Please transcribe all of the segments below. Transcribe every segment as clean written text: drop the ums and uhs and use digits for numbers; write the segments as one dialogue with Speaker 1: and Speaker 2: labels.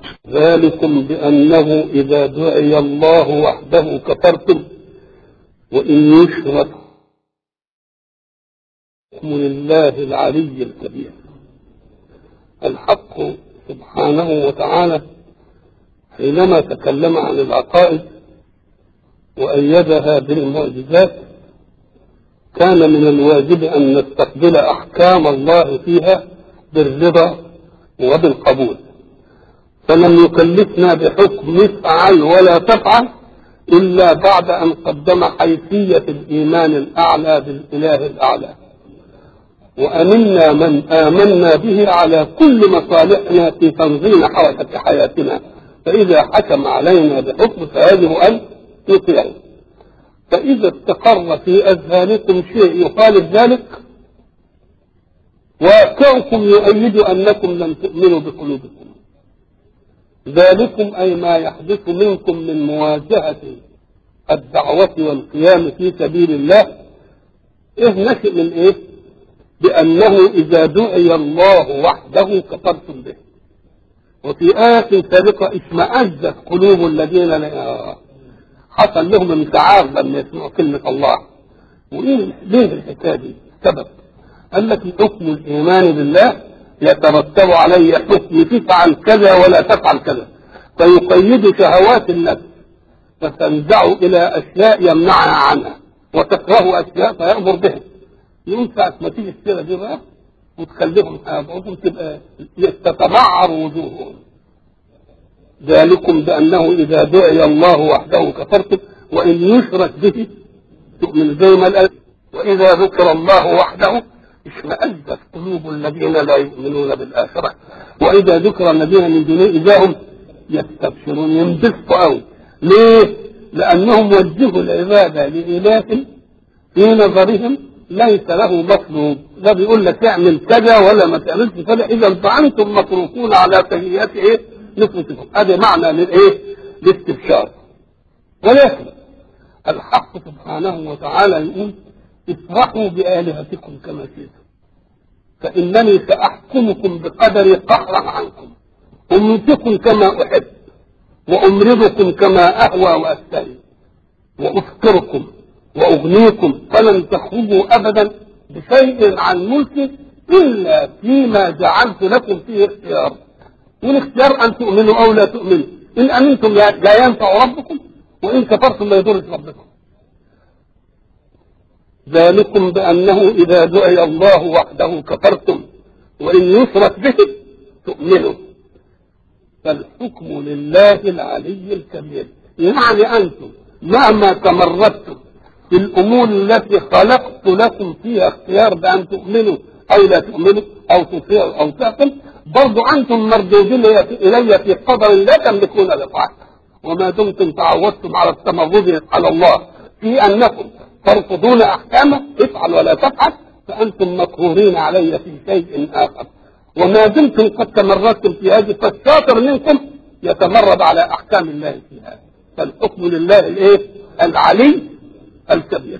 Speaker 1: ذلكم بأنه إذا دعي الله وحده كفرتم وإن يشرك حكم لله العلي الكبير. الحق سبحانه وتعالى حينما تكلم عن العقائد وأيدها بالمعجزات كان من الواجب أن نستقبل أحكام الله فيها بالرضا وبالقبول، فلم يكلفنا بحكم افعل ولا تفعل إلا بعد أن قدم حيثية الإيمان الأعلى بالإله الأعلى، وأمنا من آمنا به على كل مصالحنا في تنظيم حركة حياتنا، فإذا حكم علينا بحكم فيجب أن نطيعه. فإذا استقر في أذهانكم شيء يخالف ذلك واقعكم يؤيد أنكم لم تؤمنوا بقلوبكم، ذلكم أي ما يحدث منكم من مواجهة الدعوة والقيام في سبيل الله نشئ من إيه؟ بأنه إذا دعي الله وحده كفرتم به. وفي آية سابقة اشمأزت قلوب الذين حصل لهم انتعاش لما يسمعوا كلمة الله. وإيه ليه الحكاية دي؟ سبب قال لك حكم الإيمان بالله يترتب عليه حكم تفعل كذا ولا تفعل كذا، فيقيد شهوات النفس فتنزع إلى أشياء يمنعها عنها وتكره أشياء فيأمر بها. يوم ساعة ما تيجي السيرة دي بقى وتخليهم بعضهم تبقى تتمعر وجوههم. ذلكم بأنه إذا دعي الله وحده كفرتم وإن يشرك به تؤمن زي ما قال وإذا ذكر الله وحده اشمأزت قلوب الذين لا يؤمنون بالآخرة وإذا ذكر الذين من دونه إذا هم يستبشرون ينبسطوا قوي. ليه؟ لأنهم وجهوا العبادة لإله في نظرهم ليس له مطلوب، لا بيقول لك اعمل كذا ولا ما تعملش كذا، إذا فأنتم متروكون على سيئات إيه؟ نفسكم. هذا معنى للإيه؟ الاستبشار. ولكن الحق سبحانه وتعالى يقول افرحوا بآلهتكم كما شئتم فإنني سأحكمكم بقدري قهرا عنكم، أمسكم كما أحب وأمرضكم كما أهوى وأستهي وأفكركم وأغنيكم فلن تخرجوا أبدا بشيء عن ملكي إلا فيما جعلت لكم فيه اختيار، والاختيار أن تؤمنوا أو لا تؤمنوا. إن أمنتم لا ينفع ربكم وإن كفرتم لا يضر ربكم. ذلكم بأنه إذا دعي الله وحده كفرتم وإن يشرك به تؤمنوا، فالحكم لله العلي الكبير. يعني أنتم مهما تمردتم في الأمور التي خلقت لكم فيها اختيار بأن تؤمنوا أو لا تؤمنوا أو تطيعوا أو تعقلوا، برضو أنتم مردودين إلي في قدر لا تملكون لفعل. وما دمتم تعودتم على التمرد على الله في أنكم ترفضون أحكامه افعل ولا تفعل فأنتم مقهورين علي في شيء آخر. وما دمتم قد تمردتم في هذه فالشاطر منكم يتمرد على أحكام الله في هذا. فالحكم لله الإيه؟ العلي الكبير.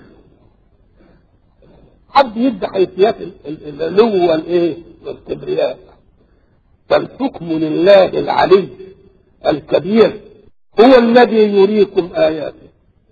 Speaker 1: حد يدي حيثيات العلو والإيه؟ والكبرياء. فالحكم لله العلي الكبير هو الذي يريكم آياته.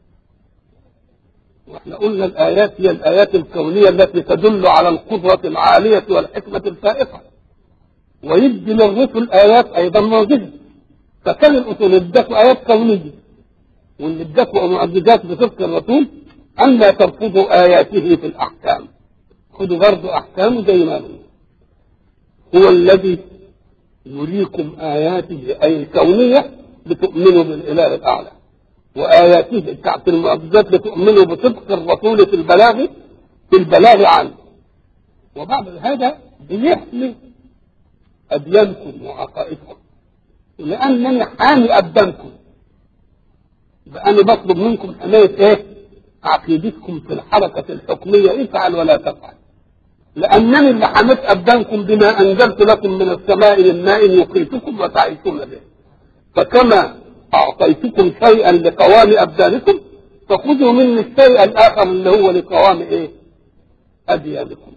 Speaker 1: واحنا قلنا الآيات هي الآيات الكونية التي تدل على القدرة العالية والحكمة الفائقة، ويدي للرسل آيات أيضا معجزة. فكان الرسل ادكوا آيات كونية واللي ادكوا معجزات بصدق الرسول أن لا ترفضوا آياته في الأحكام، خذوا برضه أحكامه زي ما هو الذي يريكم آياته أي الكونية لتؤمنوا بالإله الأعلى، وآياته بتاعت المعجزات لتؤمنوا بصدق الرسول في البلاغ عنه. وبعد هذا بيحمي أديانكم وعقائدكم، لأنني حامي أبدانكم بأني بطلب منكم حماية إيه؟ عقيدتكم في الحركة الحكمية افعل ولا تفعل، لأنني اللي حميت أبدانكم بما أنزلت لكم من السماء من ماء يقيتكم وتعيشون به. فكما أعطيتكم شيئا لقوام أبدانكم فخذوا مني الشيء الآخر اللي هو لقوام إيه؟ أديانكم.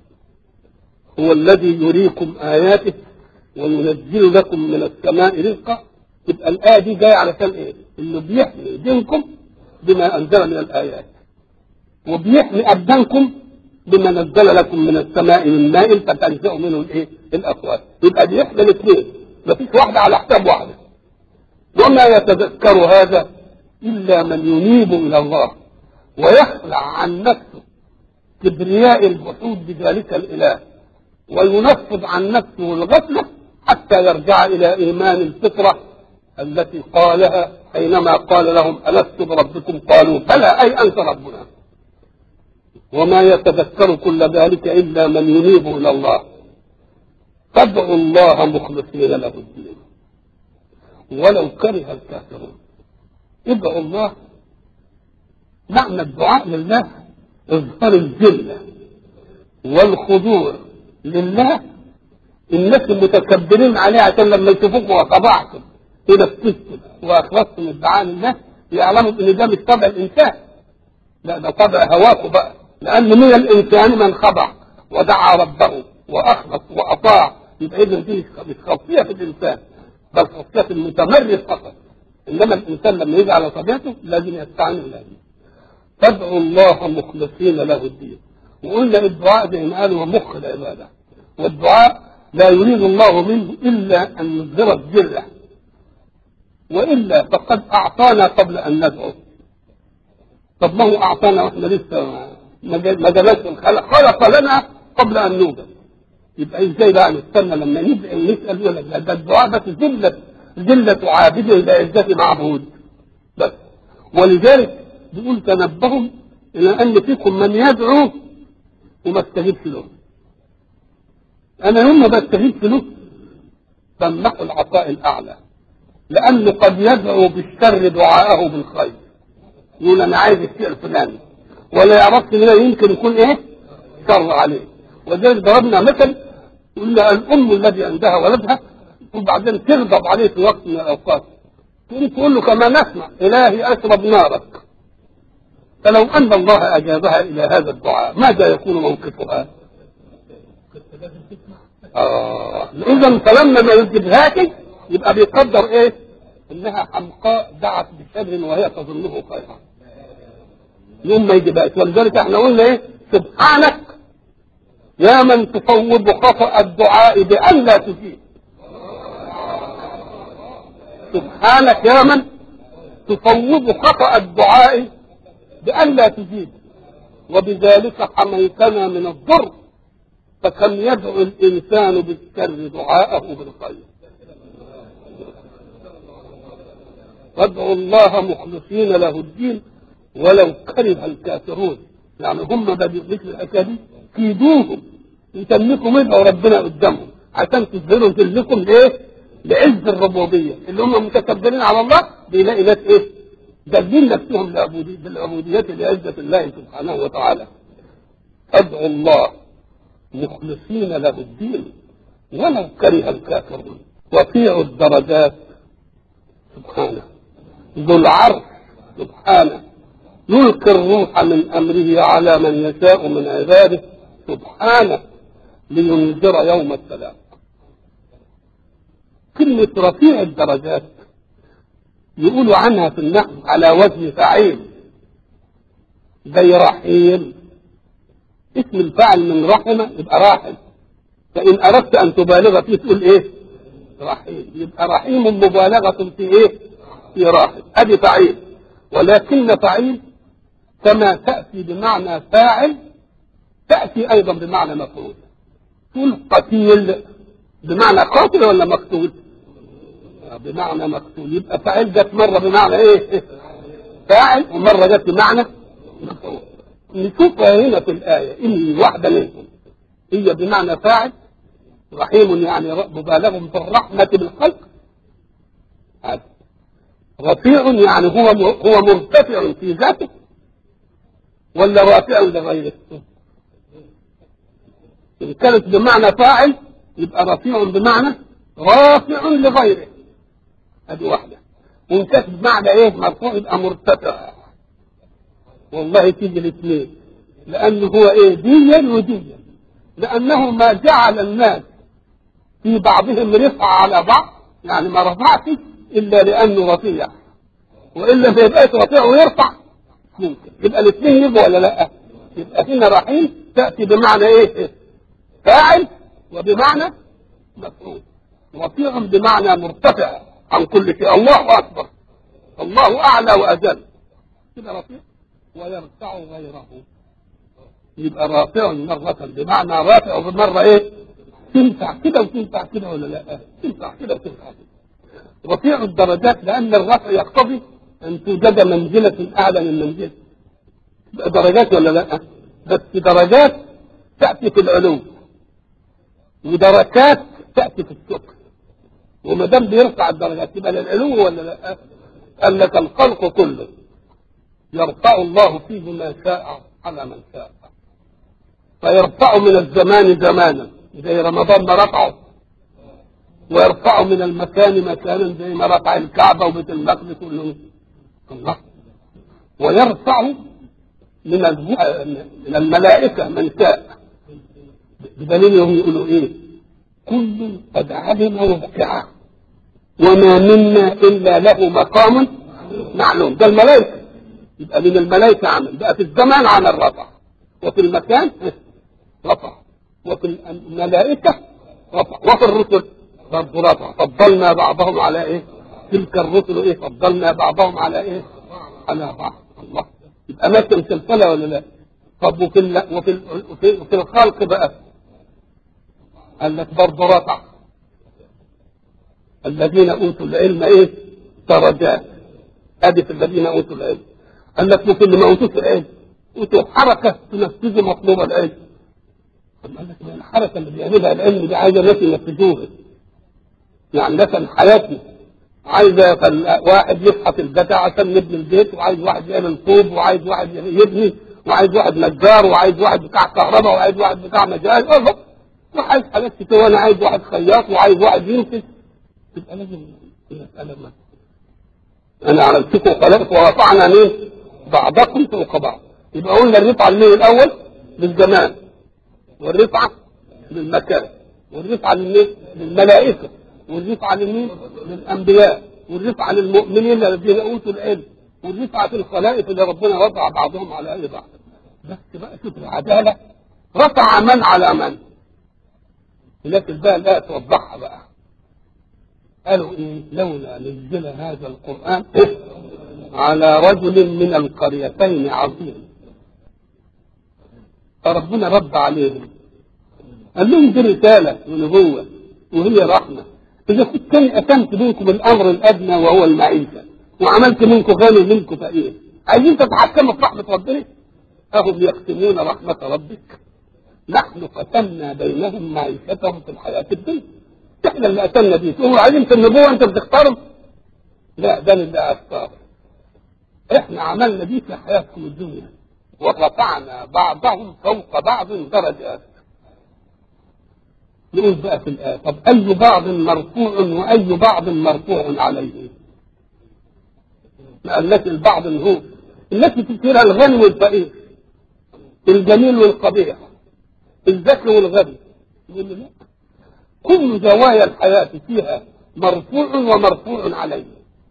Speaker 1: هو الذي يريكم آياته وينزل لكم من السماء رزقا يبقى الآية دي جاية علشان إيه؟ إنه بيحمي دينكم بما أنزل من الآيات، وبيحمي أبدانكم بما نزل لكم من السماء من ماء فتنزعوا منه الإيه؟ الأقوات. يبقى بيحمي الاثنين، مفيش واحدة على حساب واحدة. وما يتذكر هذا إلا من ينيب إلى الله ويخلع عن نفسه كبرياء الجحود بذلك الإله، وينفض عن نفسه الغفلة حتى يرجع إلى إيمان الفطرة التي قالها حينما قال لهم ألست بربكم قالوا بلى أي أنت ربنا. وما يتذكر كل ذلك إلا من ينيب إلى الله. فادعوا الله مخلصين له الدين ولو كره الكافرون. ادعوا الله، معنى الدعاء لله اظهار الذله والخضوع لله. الناس المتكبرين عليه عشان لما يشوفوكم وخضعتم ونفذتم واخلصتم الدعاء لله يعلموا ان ده مش طبع الانسان، لا ده طبع هواكم بقى، لان من الانسان من خضع ودعا ربه واخلص واطاع. يبقى اذا دي مش خاصيه في الانسان بل خاصيه المتمرد فقط، انما الانسان لما يجي على طبيعته لازم يستعين بالله. فادعوا الله مخلصين له الدين. وقلنا الدعاء زي ما قالوا مخ العباده، والدعاء لا يريد الله منه الا ان يظهر الذله، والا فقد اعطانا قبل ان ندعو. طب ما هو اعطانا واحنا لسه ما جالش الخلق، خلق لنا قبل ان نوجد. يبقى ازاي بقى نستنى لما نبدا نسال؟ يقول لك ده الدعاء بس ذله عابد لعزه معبود بس. ولذلك بيقول تنبهوا الى ان فيكم من يدعو وما استجيبش له. انا يوم ما بستجيب له بمنحه العطاء الاعلى، لانه قد يدعو بالشر دعاءه بالخير. يقول انا عايز الشيء الفلاني ولا يعرفش ان يمكن يكون ايه شر عليه. وذلك ضربنا مثل قلنا الام الذي عندها ولدها وبعدين تغضب عليه في وقت من الاوقات تقول له كما نسمع الهي اشرب نارك. فلو ان الله اجابها الى هذا الدعاء ماذا يكون موقفها؟ اذا فلما ما يجيبهاش يبقى بيقدر ايه؟ انها حمقاء دعت بشر وهي تظنه خيرا. يوم ما يجيبهاش. ولذلك احنا قلنا ايه؟ سبحانك يا من تفوض خطأ الدعاء بأن لا تجيب. سبحانك يا من تفوض خطأ الدعاء بأن لا تجيب، وبذلك حميتنا من الضر. فكم يدعو الإنسان بالشر دعاءه بالخير. وادعوا الله مخلصين له الدين ولو كره الكافرون. يعني هم بدوا مثل الأكاديم كيدوهم يتمكم ادعوا ربنا قدامهم عشان تظهروا ذلكم لايه؟ لعز الربوبيه. اللي هم متكبرين على الله بيلاقي ناس ايه؟ دلين نفسهم بالعبوديات لعزه الله سبحانه وتعالى. ادعوا الله مخلصين له الدين ولو كره الكافرون. وفيع الدرجات سبحانه، ذو العرش سبحانه، يلقي الروح من امره على من يشاء من عباده سبحانه لينذر يوم التلاق. كلمة رفيع الدرجات يقولوا عنها في النحو على وزن فعيل، زي رحيم. اسم الفاعل من رحمة يبقى راحم، فإن أردت أن تبالغ فيه تقول إيه؟ رحيم. يبقى رحيم مبالغة في إيه؟ في راحم. أدي فعيل. ولكن فعيل كما تأتي بمعنى فاعل تأتي أيضا بمعنى مفعول. تقول قتيل بمعنى قاتل ولا مقتول؟ بمعنى مقتول. يبقى فاعل جت مرة بمعنى إيه؟ فاعل، ومرة جت بمعنى مفعول. نشوفها هنا في الآية إن واحدة منهم هي بمعنى فاعل، رحيم يعني مبالغ في الرحمة بالخلق. رفيع يعني هو مرتفع في ذاته ولا رافع لغيره؟ إن كانت بمعنى فاعل يبقى رفيع بمعنى رافع لغيره. هذه واحدة. وإن كانت بمعنى إيه؟ مرفوع يبقى مرتفع. والله تيجي الاثنين، لأنه هو إيه؟ ديا وديا. لأنه ما جعل الناس في بعضهم رفع على بعض، يعني ما رفعش الا لانه رفيع، والا ما يبقاش رفيع ويرفع ممكن. يبقى الاثنين يبقوا ولا لا؟ يبقى هنا رحيم تاتي بمعنى ايه؟ فاعل وبمعنى مفعول. رفيع بمعنى مرتفع عن كل شيء، الله اكبر، الله اعلى واجل، كده رفيع. ويرفع غيره، يبقى رافع مرة بمعنى رافع، وبمرة ايه؟ تنفع كده وتنفع كده ولا لا؟ تنفع كده وتنفع كده. رفيع الدرجات لان الرفع يقتضي ان توجد منزلة اعلى من منزلة. درجات ولا لا؟ بس درجات تأتي في العلو، ودركات تأتي في السفل. وما دام بيرفع الدرجات يبقى للعلو ولا لا؟ قال لك الخلق كله يرفع الله فيه ما شاء على من شاء، فيرفع من الزمان زمانا زي رمضان ما رفعه، ويرفع من المكان مكانا زي ما رفع الكعبة وبيت المقدس كله الله. ويرفع من الملائكة من شاء، بدليل يقولوا ايه؟ كل قد علم ووقع وما منا الا له مقام معلوم. ده الملائكة، يبقى من الملائكة عمل بقى في الزمان عمل رفع، وفي المكان رفع، وفي الملائكة رفع، وفي الرسل برضه رفع. فضلنا بعضهم على ايه؟ تلك الرسل ايه؟ فضلنا بعضهم على ايه؟ على بعض. الله، يبقى ماشي مسلسلة ولا لا؟ طب وفي الخلق بقى قال لك برضه رفع. الذين اوتوا العلم ايه؟ درجات. ادي في الذين اوتوا العلم. قال لك وفي اللي ما اوتوش العلم اوتوا حركه تنفذ مطلوب العلم. قال لك ما الحركه اللي بيعملها العلم دي عايزه ناس ينفذوها. يعني مثلا حياتنا عايزه واحد يفحط البتاع عشان نبني البيت، وعايز واحد يعمل طوب، وعايز واحد يبني، وعايز واحد نجار، وعايز واحد بتاع كهرباء، وعايز واحد بتاع مجال، وعايز حاجات كتير، وانا عايز واحد خياط، وعايز واحد ينفذ. تبقى لازم المساله ما انا عملتكم خلقت ورفعنا مين؟ بعضكم فوق بعض. يبقى قلنا الرفعه لمين الاول؟ للزمان، والرفعه للمكان، والرفعه للملائكه، والرفعه لمين؟ للانبياء، والرفعه للمؤمنين الذين اوتوا العلم، والرفعه في الخلائق اللي ربنا رفع بعضهم على اي بعض. بس بقى شوف العداله، رفع من على من. لكن بقى لا توضحها بقى. قالوا ايه؟ لولا نزل هذا القرآن على رجل من القريتين عظيم. فربنا رد عليهم قال لهم دي رسالة ونبوة وهي رحمة. إذا كنت أتمت منكم الأمر الأدنى وهو المعيشة، وعملت منكم غني منكم فقير، عايزين تتحكموا في رحمة ربنا؟ أهم يقسمون رحمة ربك، نحن قسمنا بينهم معيشتهم في الحياة الدنيا. احنا اللي قتلنا دي، تقولوا عايزين في النبوة انت بتختاروا؟ لا، ده اللي اختار. احنا عملنا دي في حياتكم الدنيا، ورفعنا بعضهم فوق بعض درجات. نقول بقى في الآية طب أي بعض مرفوع وأي بعض مرفوع عليه؟ ما قالت البعض هو التي تثيرها الغني والفقير، الجميل والقبيح، الذكي والغبي. يقول لا، كل زوايا الحياة فيها مرفوع ومرفوع عليه.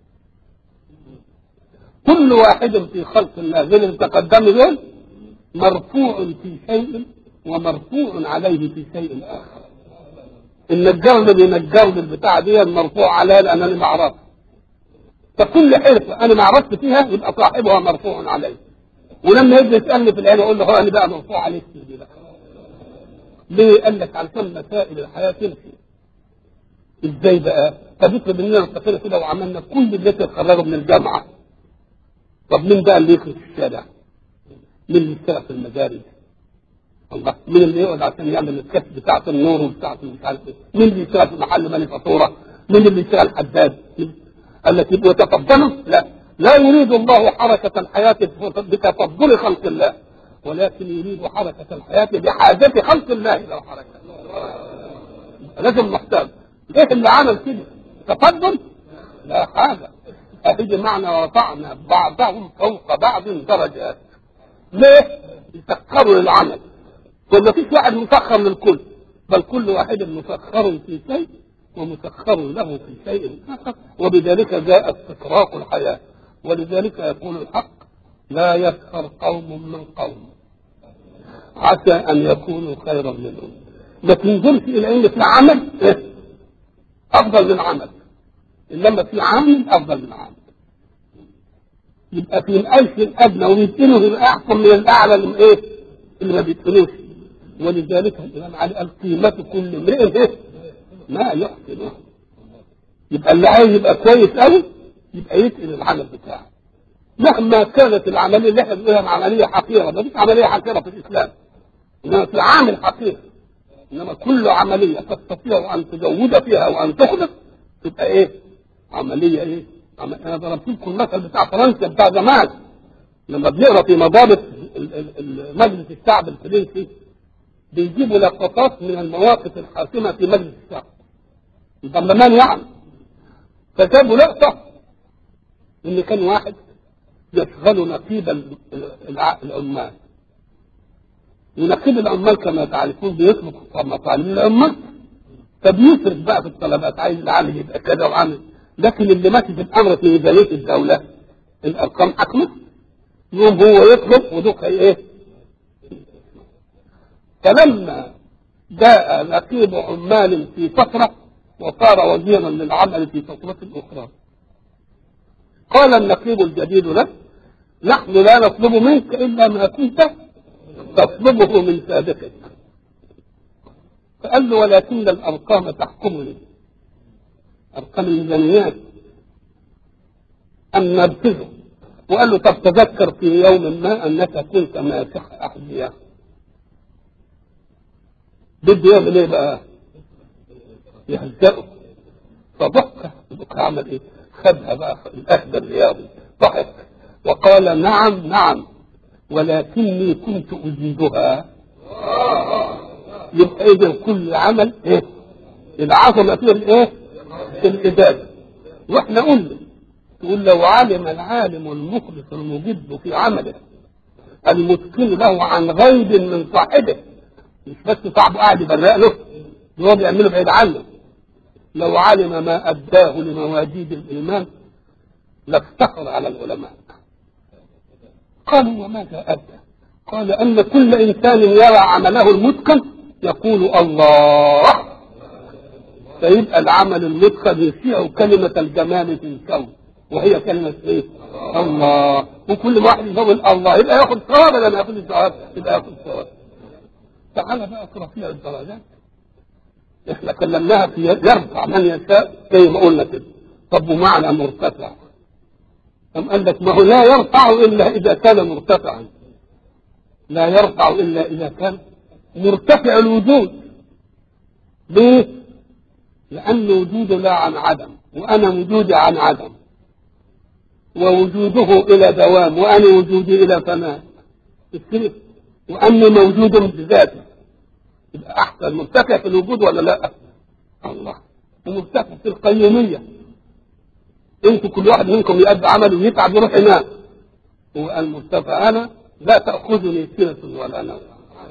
Speaker 1: كل واحد في خلق الله غير اللي تقدم دول مرفوع في شيء ومرفوع عليه في شيء آخر. النجار اللي بينجر البتاع دي مرفوع عليه لأن أنا ما أعرفها. فكل حرفة أنا ما عرفت فيها يبقى صاحبها مرفوع عليه. ولما يجي يسألني في العين أقول له هو أنا بقى مرفوع عليك دي بقى. ليه؟ قال لك علشان مسائل الحياة تمشي. ازاي بقى؟ فبيطلب مننا نستقر كده وعملنا كل اللي اتخرجوا من الجامعة. طب مين بقى اللي يخرج في الشارع؟ مين اللي يشتغل في المدارس؟ الله، مين اللي يقعد عشان يعمل الكشف بتاعة النور وبتاعة مش عارف ايه؟ مين اللي يشتغل في محل مالي فاتورة؟ مين اللي يشتغل حداد؟ قال لك يبقوا يتفضلوا؟ لا يريد الله حركة الحياة بتفضل خلق الله، ولكن يريد حركة الحياة بحاجة خلق الله إلى حركة. لازم محتاج. ايه اللي عمل كده؟ تفضل؟ لا حاجة. أهدي معنى ورفعنا بعضهم فوق بعض درجات. ليه؟ يسخروا للعمل. وما فيش واحد مسخر للكل، بل كل واحد مسخر في شيء ومسخر له في شيء آخر، وبذلك جاء استطراق الحياة. ولذلك يقول الحق: لا يسخر قوم من قوم عسى أن يكونوا خيرا منهم. ما تنظرش إلى أن في عمل أفضل من عمل، إنما في عامل أفضل من عامل. يبقى في الألف الأدنى ويتقنه يبقى أحسن من الأعلى اللي ما بيتقنوش. ولذلك الإمام علي قال: قيمة كل امرئ ما يحسنه. يبقى اللي عايز يبقى كويس قوي يبقى يتقن العمل بتاعه، مهما كانت العملية اللي احنا بنقولها عملية حقيرة. ما فيش عملية حقيرة في الإسلام، إنما في عامل حقير. إنما كل عملية تستطيع أن تجود فيها وأن تخلص تبقى عملية أنا ضربت لكم المثل بتاع فرنسا بتاع زمان، لما بنقرا في مضابط مجلس الشعب الفرنسي بيجيبوا لقطات من المواقف الحاسمة في مجلس الشعب، البرلمان يعني. فجابوا لقطة إن كان واحد يشغل نقيب العمال، ونقيب العمال كما تعرفون بيطلب مطالب العمال، فبيصرف بقى في الطلبات، عايز العامل يبقى كذا وعامل. لكن اللي ماشي في الامر في ميزانيه الدوله الارقام حكمه، يوم هو يطلب ودوك فلما جاء نقيب عمال في فتره وصار وزيرا للعمل في فتره اخرى، قال النقيب الجديد له: نحن لا نطلب منك الا ما كنت تطلبه من سابقك. فقال له: ولكن الارقام تحكمني، ارقام الميزانيات ان نبتزه. وقال له: طب تذكر في يوم ما انك كنت ماسح احذيه. بده يعمل ايه بقى؟ يهزئه. فضحك. عمل خدها بقى الاخذ الرياضي، ضحك وقال: نعم نعم، ولكني كنت اجيدها. يبقى اذا كل عمل العظمه فيه في الإجابة. واحنا قلنا تقول: لو علم العالم المخلص المجد في عمله المتقن له عن غيب من صاحبه، مش بس صاحبه قاعد يبرق له، هو بيعمله بعيد عنه، لو علم ما أداه لمواجيد الإيمان لافتخر على العلماء. قالوا: وماذا أدى؟ قال: أن كل إنسان يرى عمله المتقن يقول الله، فيبقى العمل المتقن يشيع كلمة الجمال في الكون، وهي كلمة الله. وكل واحد يقول الله يبقى ياخد ثواب ولا ما ياخدش ثواب؟ يبقى ياخد ثواب. تعالى بقى في رفيع الدرجات، احنا كلمناها في يرفع من يشاء زي ما قلنا كده. طب ومعنى مرتفع؟ أم قال لك: ما هو لا يرفع إلا إذا كان مرتفعا، لا يرفع إلا إذا كان مرتفع الوجود. ليه؟ لأن وجوده لا عن عدم، وأنا وجودي عن عدم، ووجوده إلى دوام، وأنا وجودي إلى فناء، وأني موجود بذاته. يبقى أحسن مرتفع في الوجود ولا لا؟ الله. ومرتفع في القيومية. انتوا كل واحد منكم يؤدي عمله ويتعب يروح ينام، وقال مرتفع: أنا لا تأخذني سنة ولا نوم،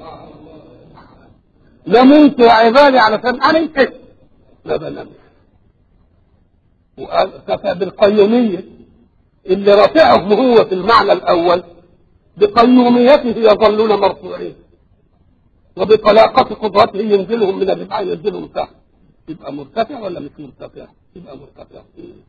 Speaker 1: نمت وعبادي علشان أنا لا بنام. وقال كفى بالقيومية، اللي رفعهم هو في المعنى الأول بقيوميته يظلون مرفوعين، وبطلاقة قدرته ينزلهم من الرفع ينزلهم تحت. يبقى مرتفع ولا مش مرتفع؟ يبقى مرتفع.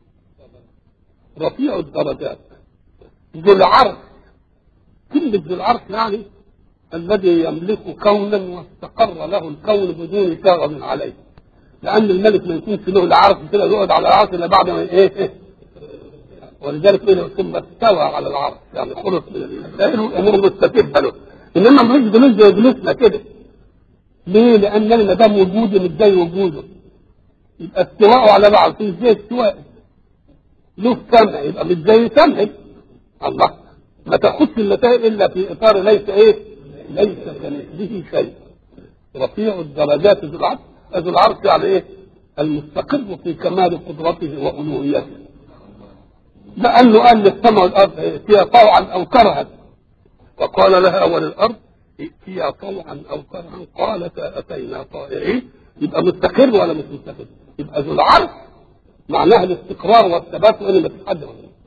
Speaker 1: رفيع الدرجات. ذو العرش، كلمة ذو العرش يعني الذي يملك كونا واستقر له الكون بدون شاغب عليه، لأن الملك ما يكونش له العرش كده يقعد على العرش إلا بعد ما ولذلك ثم استوى على العرش، يعني خلص من الأمور مستتبة له. إنما مش جلوس زي جلوسنا كده. ليه؟ لأن ما دام وجودي مش زي وجوده، يبقى استواءه على العرش مش زي استواء له سمع، يبقى مش زي سمعي. الله، ما تاخدش النتائج إلا في إطار ليس ليس كمثله شيء. رفيع الدرجات ذو العرش. ذو العرش يعني المستقر في كمال قدرته وألوهيته. لأنه قال للسماء والأرض: ائتيا طوعا أو كرها، وقال لها وللأرض: ائتيا طوعا أو كرها، قالتا أتينا طائعين. يبقى مستقر ولا مش مستقر؟ يبقى ذو العرش معناها الاستقرار والثبات، وأنا بتحدث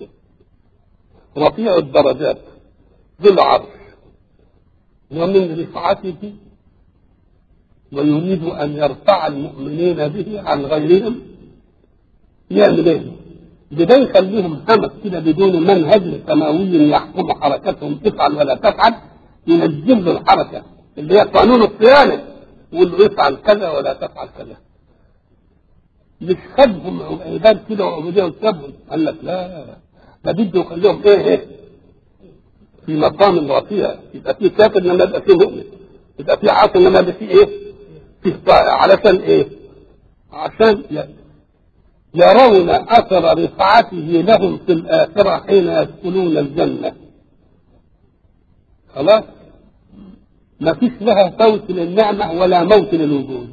Speaker 1: رفيع الدرجات ذو العرش ومن رفعته، ويريد أن يرفع المؤمنين به عن غيرهم. يعمل ايه؟ بده يخليهم همس كده بدون منهج سماوي يحكم حركتهم، تفعل ولا تفعل، ينزل له الحركة اللي هي قانون الصيانة، يقول له افعل كذا ولا تفعل كذا. مش خدهم عباد كده وعبودية وسابهم، قال لك لا، ده بده يخليهم ايه في مقام رفيع، يبقى فيه كافر لما يبقى فيه مؤمن، يبقى فيه عاصي لما يبقى فيه ايه؟ فيه طائع. علشان ايه؟ عشان يرون اثر رفعته لهم في الاخره حين يدخلون الجنه. خلاص؟ ما فيش لها فوت للنعمه ولا موت للوجود.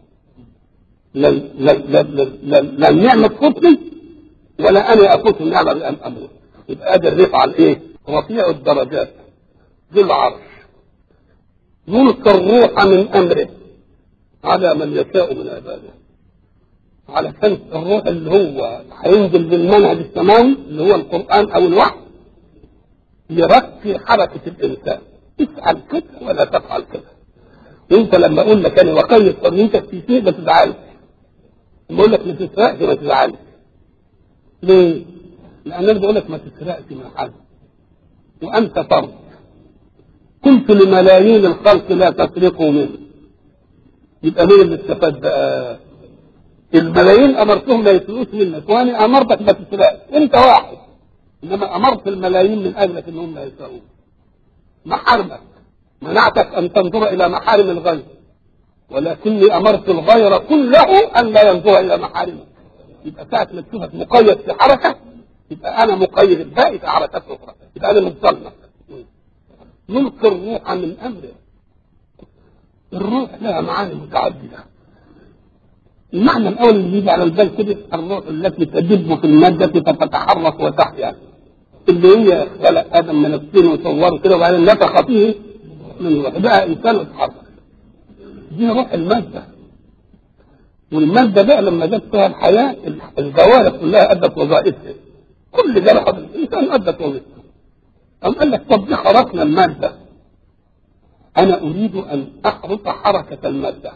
Speaker 1: لا النعمه تفوتني ولا انا افوت النعمه بان اموت. يبقى قادر الرفعه الايه؟ رفيع الدرجات ذو العرش يلقي الروح من امره على من يشاء من عباده. على كان الروح اللي هو هينزل بالمنهج السماوي اللي هو القرآن أو الوحي يرقي حركة الإنسان، افعل كده ولا تفعل كده. وأنت لما أقول لك أنا وقيد حريتك في شيء ما تزعلش، لما أقول لك ما تسرقش ما تزعلش. ليه؟ لأن أنا بقول لك ما تسرقش من حد وأنت فرد. قلت لملايين الخلق لا تسرقوا منه، يبقى مين اللي استفاد بقى؟ الملايين امرتهم لا يسرقوش منك، وانا امرتك ما تسرقش، انت واحد، انما امرت الملايين من اجلك انهم لا يسرقوك. محارمك منعتك ان تنظر الى محارم الغير، ولكني امرت الغير كله ان لا ينظر الى محارمك. يبقى ساعه ما تشوفك مقيد في حركه يبقى انا مقيد الباقي في حركات اخرى، يبقى انا مصنف. يلقي الروح من امره. الروح لها معاني متعدده. المعنى الاول اللي يجي على البال كده الروح التي تدب في الماده فتتحرك وتحيا، اللي هي خلق ادم من الطين وصوره كده وبعدين نفخ فيه من روح بقى انسان وتحرك. دي روح الماده. والماده بقى لما جت فيها الحياه الجوارح كلها ادت وظائفها، كل جرح الانسان ادت وظيفته. قام قال لك طب دي خرقنا الماده، انا اريد ان احرق حركه الماده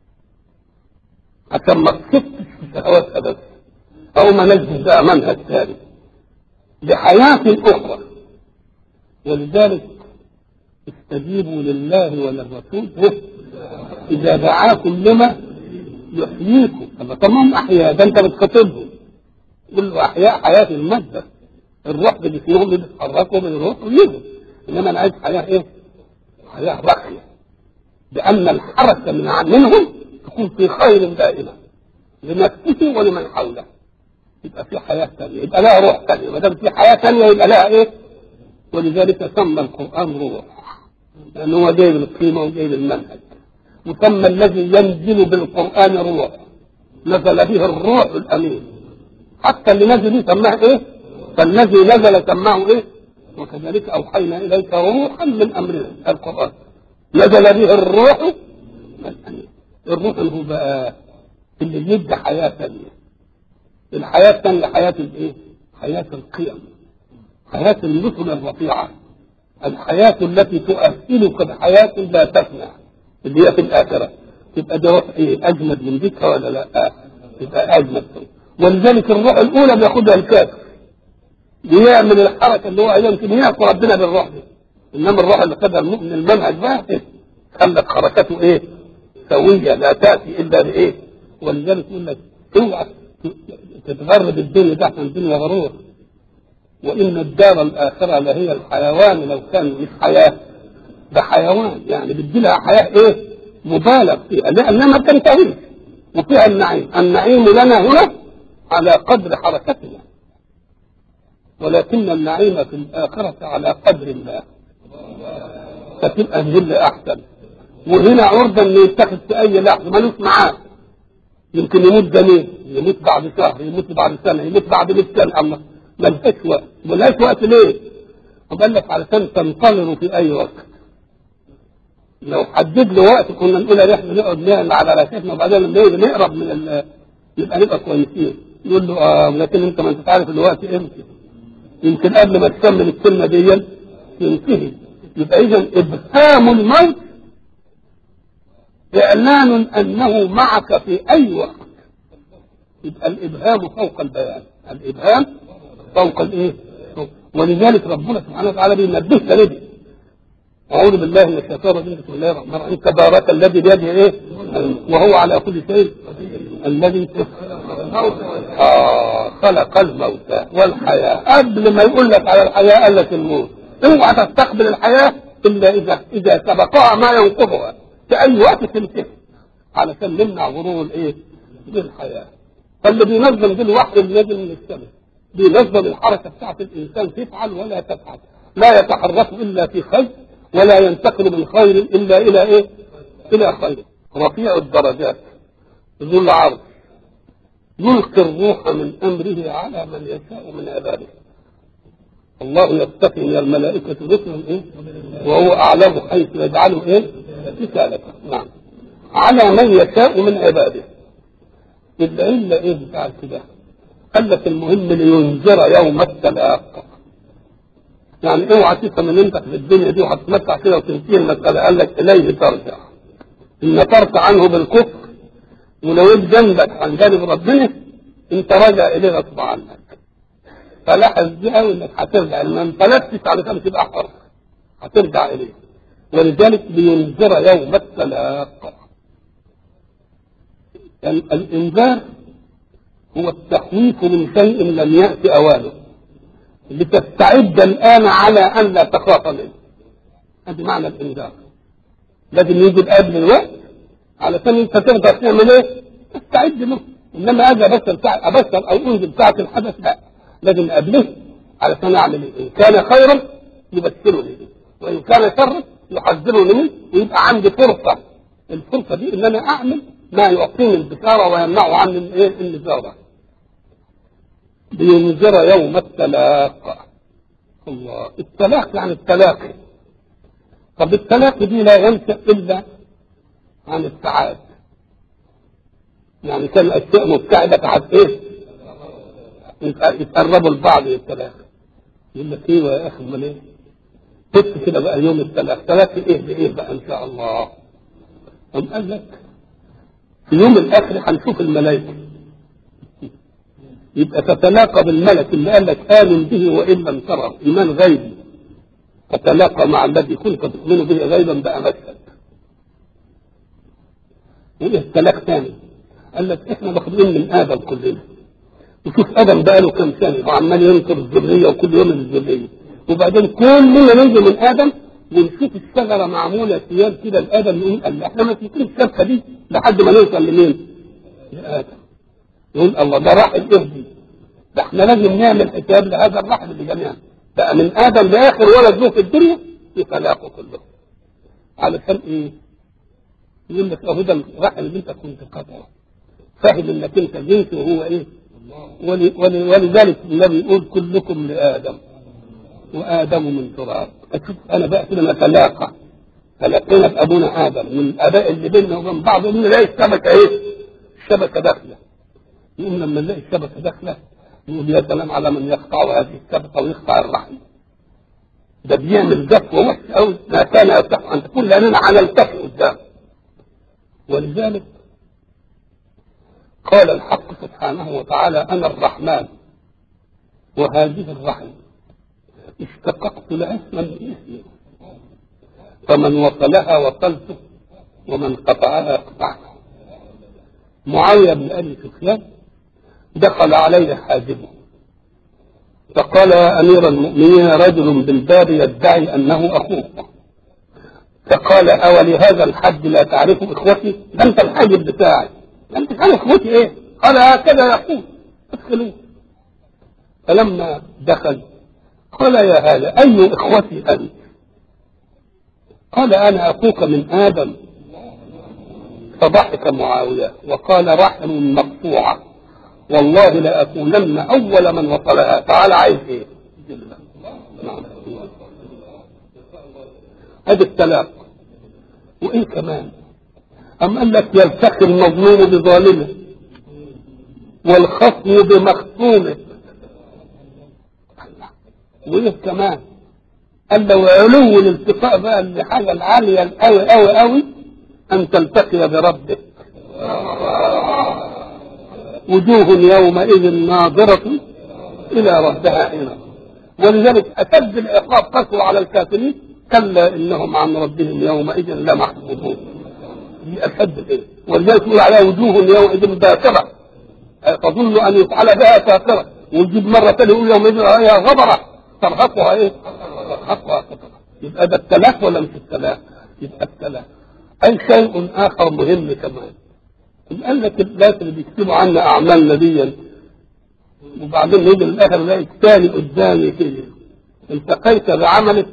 Speaker 1: عشان ما تكتش في شهواتها بس، او ما نجد بقى منهج ثاني لحياه اخرى. ولذلك استجيبوا لله وللرسول اذا دعاكم لما يحييكم. الله تمام احياء، ده انت بتخاطبهم قل له احياء حياه الماده، الروح بجسمهم اللي بيتحركوا من الروح ويجوا، انما انا عايز حياه ايه؟ حياه باقيه، لان الحركه منهم تكون في خير دائما لنفسه ولمن حوله. يبقى في حياه ثانيه، يبقى لها روح ثانيه، ما دام في حياه ثانيه يبقى لها ايه؟ ولذلك سمى القران روح، لانه هو جايب القيمه وجايب المنهج. وسمى الذي ينزل بالقران روح، نزل به الروح الامين. حتى اللي نزل سماه ايه؟ فالذي نزل سماه ايه؟ وكذلك اوحينا اليك روحا من امرنا. القران نزل به الروح الامين. الروح اللي هو بقى اللي يدي حياه ثانيه. الحياه الثانيه حياه الايه؟ حياه القيم، حياه النصل الرفيعه، الحياه التي تؤهلك بحياه لا تفنى اللي هي في الاخره. تبقى ده روح ايه؟ اجمد من ذكرى ولا لا؟ تبقى اجمد. ولذلك الروح الاولى بياخدها الكافر ويعمل الحركه اللي هو يمكن يعصي ربنا بالروح دي، انما الروح اللي خدها المؤمن المنهج بقى خلت حركته ايه؟ سويه لا تاتي الا بايه؟ ولذلك يقول لك اوعى تتغرب الدنيا تحت الدنيا غرور، وان الدار الاخره لهي الحيوان لو كان مش حياه ده حيوان، يعني بدي لها حياه ايه؟ مبالغ فيها لانها ما تنتهيش. وفيها النعيم لنا هنا على قدر حركتنا، ولكن النعيم في الآخرة على قدر الله، فتبقى الذل أحسن. وهنا عرضة أن يتخذ في أي لحظة ملوش معاه، يمكن يموت جميل، يموت بعد شهر، يموت بعد سنة، يموت بعد 100 سنة. الله ملهاش وقت. ملهاش وقت ليه؟ قال لك علشان تنتظروا في أي وقت. لو حدد له وقت كنا نقول احنا نقعد نعمل على راسنا وبعدين لما نقرب يبقى نبقى كويسين. يقول له لكن انت ما انت عارف الوقت امتى، يمكن قبل ما تكمل الكلمه دي ينتهي. يبقى اذا ابهام الموت اعلان انه معك في اي وقت. يبقى الابهام فوق البيان، الابهام فوق الايه؟ ولذلك ربنا سبحانه وتعالى بينبهنا لده. اعوذ بالله من الشيطان الرجيم، بسم الله الرحمن الرحيم، تبارك الذي بيده ايه وهو على كل شيء الذي خلق الموت والحياه. قبل ما يقول لك على الحياه قال لك الموت. اوعى تستقبل الحياه الا اذا سبقها ما ينقضها في اي وقت تنتهي، علشان نمنع غرور الايه بالحياه. فاللي بينظم دي الوحي اللي نازل من السماء، بينظم الحركه بتاعت الانسان تفعل ولا تفعل، لا يتحرك الا في خير ولا ينتقل من خير الا الى ايه؟ الى خير. رفيع الدرجات ذو العرش يلقي الروح من امره على من يشاء من عباده. الله يستقي من الملائكه رسلا ايه؟ وهو اعلم حيث يجعله ايه؟ رسالته. نعم، على من يشاء من عباده. الا ايه بتاع كده؟ قال لك المهم لينذر يوم التلاق. يعني اوعى تفهم ان انت في الدنيا دي وهتتمتع كده وتنتهي المساله. قال لك اليه ترجع، ان نفرت عنه بالكفر ولو جنبك عن جانب ربنا انت راجع اليه غصب عنك. فلاحظ دي قوي انك هترجع، ما انفلتش علشان تبقى حر، هترجع اليه. ولذلك لينذر يوم التلاق. يعني الانذار هو التخويف من شيء لم يأتي اوانه، لتستعد الآن على أن لا تخاف منه. هذا معنى الإنذار. لازم يجي قبل الوقت علشان أنت تقدر تعمل إيه؟ تستعد له. إنما أجي أبشر أو أنزل ساعة الحدث، لا، لازم قبله علشان أعمل إيه؟ إن كان خيرا يبشرني به، وإن كان شرا يحذرني منه، ويبقى عندي فرصة. الفرصة دي إن أنا أعمل ما يعطيني البشارة ويمنعه عن النذارة. لينذر يوم التلاق. الله، التلاق يعني التلاقي. طب التلاقي دي لا ينشأ إلا عن السعادة. يعني كان الأشياء مبتعدة عن إيه؟ يتقربوا لبعض التلاقي. يقول لك إيه يا أخي أمال إيه؟ كنت كده بقى يوم التلاقي، تلاقي إيه بإيه بقى إن شاء الله؟ قال لك في يوم الآخر هنشوف الملائكة، يبقى تتلاقى بالملك اللي قال لك آمن به وإن لم تره، إيمان غيبي. تتلاقى مع الذي كنت تؤمن به غيبا بقى مشهد. وإيه التلاق ثاني؟ قال لك إحنا مخلوقين من آدم كلنا، وشوف آدم بقى له كم سنة وعمال ينكر الذرية وكل يوم الذرية، وبعدين كلنا ننزل من آدم ونشوف الشجرة معمولة ثياب كده لآدم، نقول الله إحنا ما تكون الشبكة دي لحد ما نوصل لمين؟ لآدم. يقول الله ده راح الإهدي، ده احنا لازم نعمل حساب لهذا الرحم بجميعا بقى من آدم لآخر ولد له في الدنيا يتلاقوا كلهم. علشان إيه؟ يقول لك أهو ده الرحم اللي أنت كنت قاطعه، فاهم إنك أنت جنس وهو إيه؟ ولذلك النبي يقول كلكم لآدم وآدم من تراب. أشوف أنا بقى كده نتلاقى، تلاقينا بأبونا آدم من الآباء اللي بيننا وبين بعض، نلاقي الشبكة إيه؟ الشبكة داخلة. يقوم لما نلاقي الشبكة داخلة يقول يا سلام على من يقطع هذه الشبكة ويقطع الرحم. ده بيعمل جفوة وحشة أوي، ما كان يصح أن تكون لأننا على الكف قدام. ولذلك قال الحق سبحانه وتعالى أنا الرحمن وهذه الرحم اشتققت لها اسما باسمي، فمن وصلها وصلته ومن قطعها قطعته. معاوية بن أبي سفيان دخل عليه حاجبه فقال يا أمير المؤمنين رجل بالباب يدعي أنه أخوك. فقال أولهذا الحد لا تعرف إخوتي؟ ده أنت الحاجب بتاعي، أنت كان إخوتي إيه؟ قال هكذا يقول ادخلوه. فلما دخل قال يا هذا أي إخوتي أنت؟ قال أنا أخوك من آدم. فضحك معاوية وقال رحم مقطوعة والله لا أكونن أول من وصلها. تعالى عايز إيه؟ نعم. هذا التلاق. وإيه كمان؟ أم قال لك يلتقي المظلوم بظالمه والخصم بمخصومه. وايه كمان؟ قال لو علو الالتقاء بقى الحاجه العاليه القوي قوي قوي ان تلتقي بربك. وجوه يومئذ ناظرة الى ربها حينها. ولذلك اشد العقاب قسوة على الكافرين كلا انهم عن ربهم يومئذ لمحجوبون. دي اشد ايه. ولذلك يقول عليها وجوه يومئذ باسرة تظن ان يفعل بها كافرة. ويجيب مرة ثانية يقول يومئذ هي غبرة ترهقها ايه؟ ترهقها قطرة. يبقى ده التلاف ولا مش التلاف؟ يبقى التلاف. اي شيء اخر مهم كمان. قال لك الناس اللي بيكتبوا عنا اعمالنا دي وبعدين يجي الاخر يلاقي الثاني قدامي كده التقيت بعملك.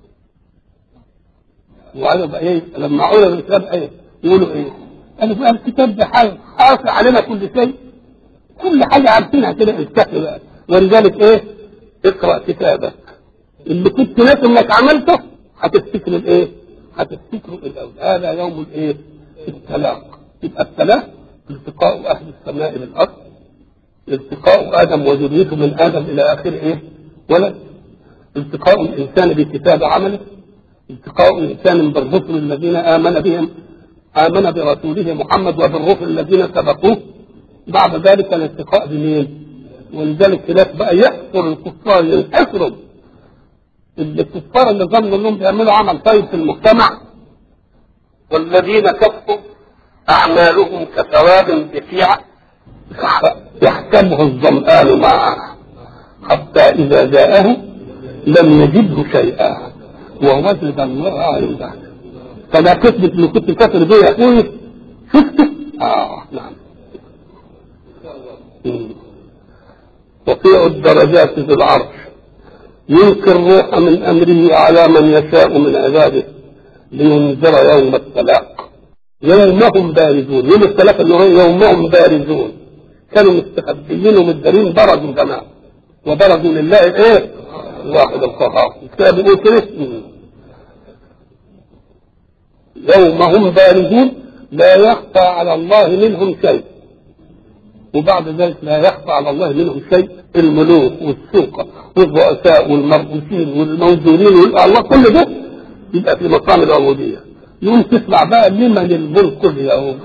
Speaker 1: وقالوا بقى ايه لما عرض الكتاب ايه يقولوا ايه؟ قالوا بقى الكتاب ده حاصل علينا كل شيء، كل حاجه عارفينها كده التقي بقى. ولذلك ايه؟ اقرا كتابك اللي كنت ناسي انك عملته هتفتكر الايه؟ هتفتكره الاول. هذا يوم الايه؟ التلاق. يبقى التلاق التقاء اهل السماء بالارض، التقاء ادم وذريته من ادم الى اخر ايه؟ ولد. التقاء الانسان بكتاب عمله، التقاء الانسان بالرسل الذين امن برسوله محمد وبالرسل الذين سبقوه. بعد ذلك الالتقاء بمين؟ ولذلك هناك بقى يحصر الكفار ينحصرهم. الكفار اللي ظنوا انهم بيعملوا عمل طيب في المجتمع والذين كفروا اعمالهم كسراب بقيع يحكمه الظمآن معه حتى اذا جاءه لم يجده شيئا ووجد الله عنده. فلا تثبت اللي كنت كافر بيه يا اخوي شفته؟ نعم. وقيع الدرجات ذي العرش يلقي الروح من امره على من يشاء من عباده لينذر يوم التلاق. يومهم بارزون. يوم التلاق اللي هو يومهم بارزون. كانوا مستخبيين ومدارين برزوا كمان وبرزوا لله ايه؟ واحد القهار. الكتاب يقول كده يومهم بارزون لا يخفى على الله منهم شيء. وبعد ذلك لا يخفى على الله منهم شيء. الملوك والسوق والرؤساء والمرؤوسين والموزونين الله كل ده يبقى في مقام العبودية. يقوم تسمع بقى لمن الملك اليوم؟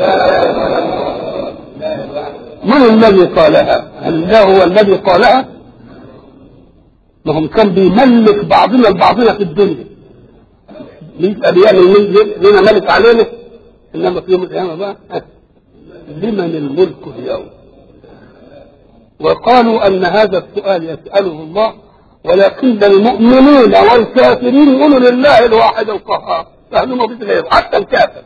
Speaker 1: من الذي قالها؟ الله هو الذي قالها. ما هم كان بيملك بعضنا البعضنا في الدنيا يبقى بيعمل لنا ملك علينا. انما في يوم القيامه بقى لمن الملك اليوم؟ وقالوا ان هذا السؤال يساله الله ولكن المؤمنين والكافرين يقولوا لله الواحد القهار. فهموا ما فيش غيره حتى الكافر.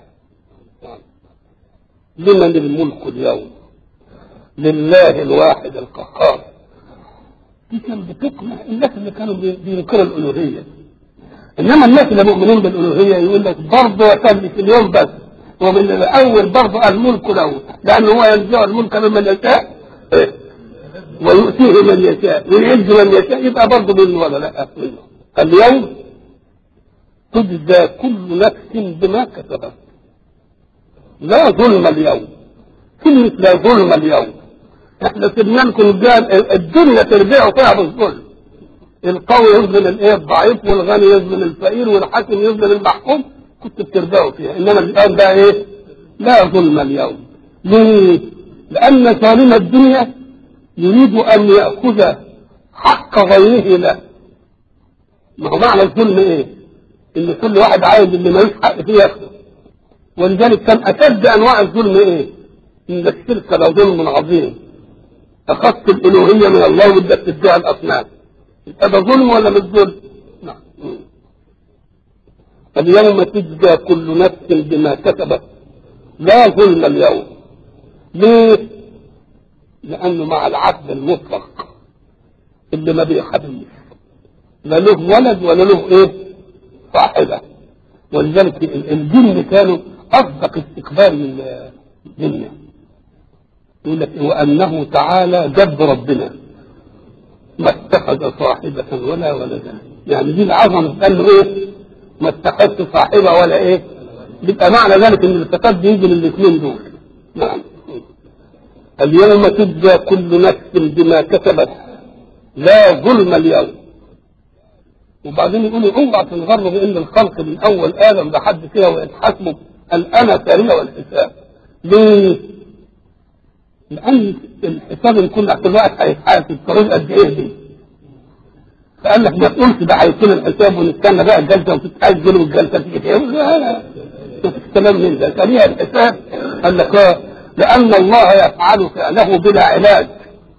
Speaker 1: لمن الملك اليوم؟ لله الواحد القهار. دي كان بتقنع الناس اللي كانوا بينكروا الالوهيه. انما الناس اللي مؤمنين بالالوهيه يقول لك برضه يصلي في اليوم بس ومن الاول برضه الملك له لانه هو ينزع الملك ممن يشاء ويؤتيه من يشاء ويعز من يشاء. يبقى برضه منه ولا لا؟ اليوم تجزى كل نفس بما كسبت. لا ظلم اليوم. كلمة لا ظلم اليوم احنا سيبنا لكم الدنيا تربيعوا فيها بالظلم. القوي يظلم الايه الضعيف والغني يظلم الفقير والحاكم يظلم المحكوم كنت بتربعوا فيها. انما الان ده ايه؟ لا ظلم اليوم. ليه؟ لان ظالم الدنيا يريد ان ياخذ حق غيره له. ما هو معنى الظلم ايه؟ ان كل واحد عايز اللي ملوش حق فيه ياخده. ولذلك كان اشد انواع الظلم ايه؟ ان الشرك لو ظلم عظيم اخذت الالوهيه من الله وبدك تدعي الاصنام. يبقى ده ظلم ولا مش ظلم؟ نعم. اليوم تجزى كل نفس بما كسبت لا ظلم اليوم. ليه؟ لانه مع العدل المطلق اللي ما بيحبش لا له ولد ولا له ايه؟ صاحبه. ولذلك الجن كانوا اصدق استقبال من الدنيا. يقول لك وانه تعالى جد ربنا ما اتخذ صاحبة ولا ولدا. يعني دي العظمة قال له ايه؟ ما اتخذت صاحبة ولا ايه؟ يبقى معنى ذلك ان الفساد بيجي للاثنين دول. نعم. اليوم تجزى كل نفس بما كسبت لا ظلم اليوم. وبعدين يقولوا اوعى تنغروا بان الخلق من اول ادم لحد كده ويتحاسبوا انا سريع الحساب. ليه؟ لان الحساب ان كل واحد هيتحاسب طريق قد ايه دي؟ فقال لك ما تقولش ده هيكون الحساب ونستنى بقى الجلسه وتتاجل والجلسه تيجي. لا الكلام من ده سريع الحساب. قال لك لان الله يفعل فعله بلا علاج.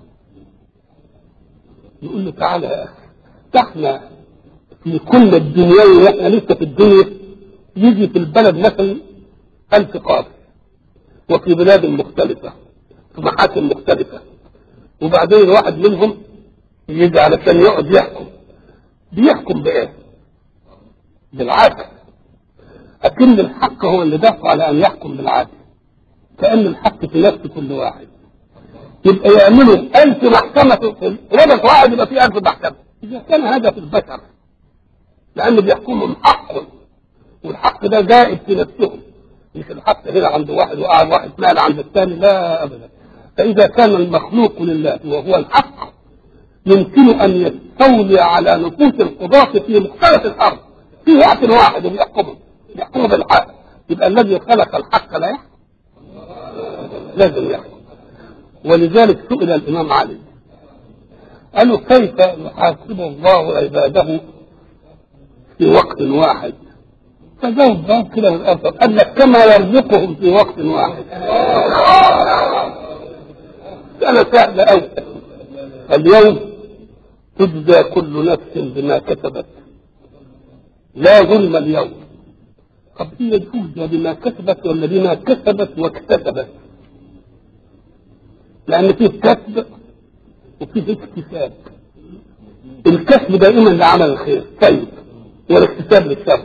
Speaker 1: يقول له تعالى يا اخي احنا في كل الدنيا واحنا لسه في الدنيا يجي في البلد مثلا 1000 قاضي وفي بلاد مختلفه في محاكم مختلفه، وبعدين الواحد منهم يجي علشان يقعد يحكم. بيحكم بايه؟ بالعدل. اكن الحق هو اللي دفع على ان يحكم بالعدل، كأن الحق في نفس كل واحد. يبقى يعملوا 1000 محكمة في ولد واحد يبقى فيه 1000 محكمة. إذا كان هذا في البشر لأن بيحكمهم حق، والحق ده زائد في نفسهم، مش الحق هنا عند واحد وقاعد واحد مال عند الثاني، لا أبدا. فإذا كان المخلوق لله وهو الحق يمكن أن يستولي على نفوس القضاة في مختلف الأرض في وقت واحد ويحكموا بالحق، يبقى الذي خلق الحق لا يحكم، لازم يحكم. ولذلك سئل الإمام علي قالوا كيف يحاسب الله عباده في وقت واحد؟ فجاوب جواب كده من الأرض قال لك كما يرزقهم في وقت واحد. أنا سهل أوي. اليوم تجزى كل نفس بما كسبت لا ظلم اليوم. طب هي تجزى بما كسبت ولا بما كسبت واكتسبت؟ لأن فيه كسب وفيه اكتساب. الكسب دائما لعمل الخير طيب، والاكتساب للشر.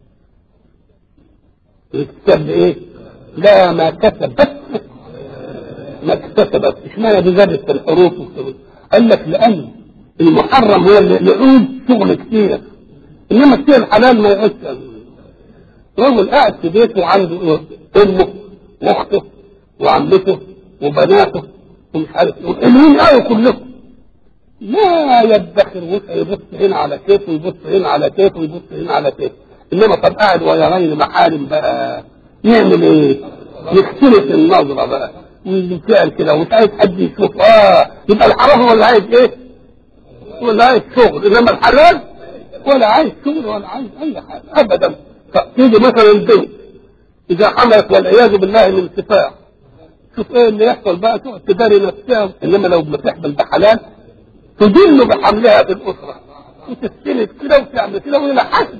Speaker 1: الاكتساب لإيه؟ لا ما كسبت ما اكتسبت. اشمعنى بزادت الحروف؟ قال لك لأن المحرم هو اللي يعود شغل كتير، إنما كتير الحلال ما يعودش. رجل قاعد في بيته وعنده أمه وأخته وعمته وبناته ومش عارف ايه حلوين قوي كلكم، لا يدخر وسع يبص هنا على كيف ويبص هنا على كيف ويبص هنا على كيف. انما طب قاعد ويا غير محارم بقى يعمل ايه؟ يختلف النظره بقى ويتسال كده ومش عايز حد يشوف. يبقى الحرام ولا عايز ايه؟ ولا عايز شغل، انما الحلال ولا عايز شغل ولا عايز اي حاجه ابدا. فتيجي مثلا البنت اذا حملت والعياذ بالله من سفاح، شوف ايه اللي يحصل بقى، تقعد تداري نفسها. انما لو بتحمل بحلال تدل بحملها في الاسره وتستند كده وتعمل كده ولا حسب.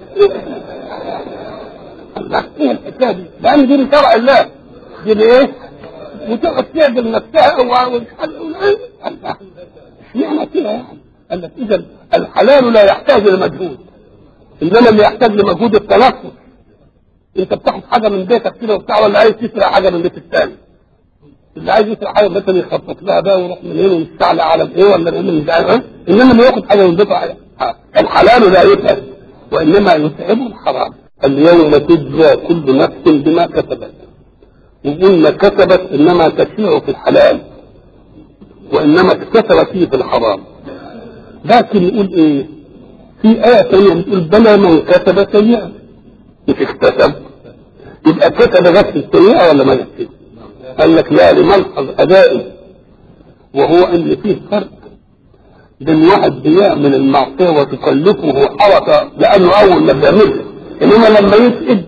Speaker 1: ايه الحكايه دي؟ لان دي شرع الله دي ايه؟ وتقعد تعدل نفسها ومش عارف ايه. اشمعنى كده يعني؟ قال لك اذا الحلال لا يحتاج لمجهود، انما اللي يحتاج لمجهود التنفس. انت بتاخد حاجه من بيتك كده وبتاع، ولا عايز تسرق حاجه من بيت الثاني؟ اللي عايز يسرق حاجه مثلا يخطط لها بقى ويروح من هنا ويستعلى على ايه ولا من ده، انما اللي ياخد حاجه من بيته الحلال لا يتعب وانما يتعب الحرام. اليوم تجزى كل نفس بما كسبت. وقلنا كسبت انما تشيع في الحلال وانما اكتسب فيه في الحرام. لكن يقول ايه في ايه ثانيه بتقول بلى من كسب سيئه مش اكتسب. يبقى كسب بس السيئه ولا ما يكتسب؟ قال لك لا، لملحظ ادائي، وهو ان فيه فرق بين واحد بيعمل المعصيه وتكلفه حركه لانه اول ما بيعملها، انما لما يسئد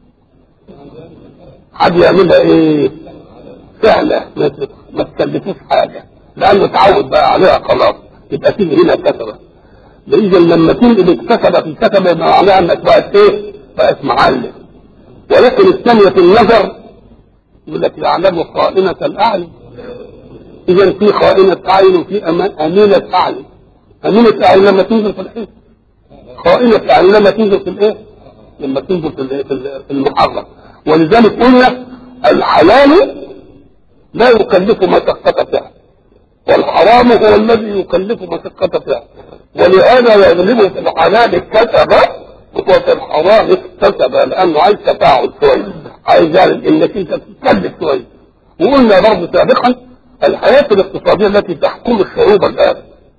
Speaker 1: حد يعملها ايه؟ سهله ما تكلفوش حاجه لانه اتعود بقى عليها خلاص. يبقى فيه هنا كسبه. اذا لما تنقل الكسبه في الكسبه يبقى معناها انك بقت ايه؟ بقت معلم. ولكن الثانيه في النظر يقول لك يعلم خائنة الأعين. إذا في خائنة أعين وفي أمينة أعين. أمينة أعين لما تنزل في الحين، خائنة أعين لما تنزل في الإيه؟ لما تنزل في المحرم. ولذلك قلنا الحلال لا يكلف مشقة فعل، والحرام هو الذي يكلف مشقة فعل. ولهذا يغلبه في الحلال الكسب وفي الحرام اكتسب، لأنه عايز تفاعل شوية، عايز يعني انك انت تتكلف شويه. وقلنا برضه سابقا الحياة الاقتصادية التي تحكم الشعوب الآن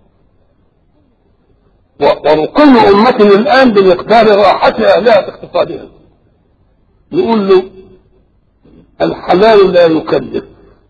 Speaker 1: ورقي أمة الآن بمقدار راحة أهلها في اقتصادها. نقول له الحلال لا يكلف،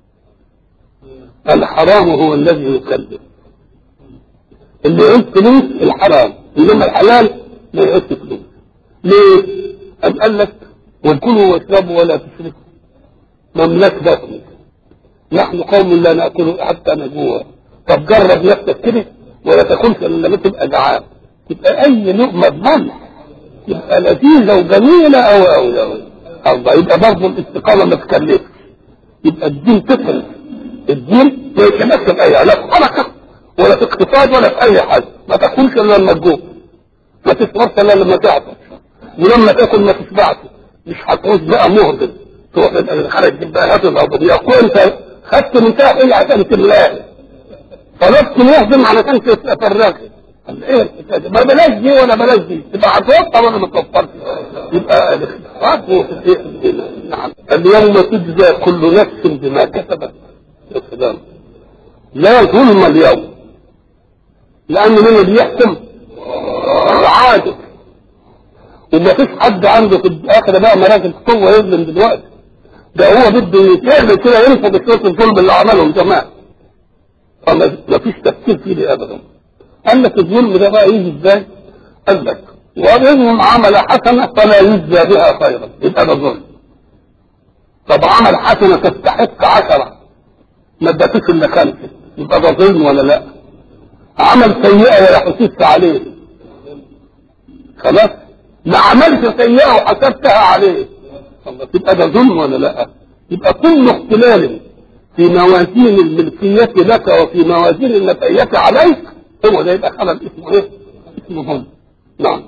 Speaker 1: الحرام هو الذي يكلف. اللي يعيش فلوس الحرام، إنما الحلال لا يعيش فلوس. ليه؟ أم قال لك وكلوا واشربوا ولا تسرفوا مملك بطنك، نحن قوم لا نأكل حتى نجوع. طب جرب نفسك كده ولا تاكلش الا لما تبقى جعان، تبقى اي لقمه بملح تبقى لذيذه وجميله او يبقى برضه الاستقامه ما تكلفش. يبقى الدين تكلف، الدين ما يكلفش باي لا في حركه ولا في اقتصاد ولا في اي حاجه. ما تاكلش الا لما تجوع، ما تشربش الا لما تعطش، ولما تاكل ما تشبعش. مش هتعوز بقى مهدر تروح الخارج تبقى هاتف او بيقول انت خدت منتهى ايه عشان تملاها طلبت مهدم علشان تتفرغ. ايه ما بلاش دي ولا بلاش دي، تبقى هتوفر ولا ما توفرش. يبقى الاقتصاد هو نعم. اليوم تجزى كل نفس بما كسبت. يا سلام، لا ظلم اليوم، لان من اللي بيحكم عادل وما فيش حد عنده في الاخره بقى مراكز قوه يظلم دلوقتي. ده هو بده يعمل كده ينفض شويه الظلم اللي عملهم زمان، فما فيش تفكير فيه ابدا. قال لك الظلم ده بقى يجي ازاي؟ قال لك ومنهم عمل حسنه فلا يجزى بها خيرا، يبقى ده ظلم. طب عمل حسنه تستحق 10 ما ادتش الا 5، يبقى ده ظلم ولا لا؟ عمل سيئه ولا حسبت عليه، خلاص ما عملش سيئه وحسبتها عليه، يبقى ده ظلم ولا لا؟ يبقى كل اختلال في موازين الملكية لك وفي موازين النفعية عليك هو ده يبقى خلل اسمه ايه؟ اسمه ظلم. نعم.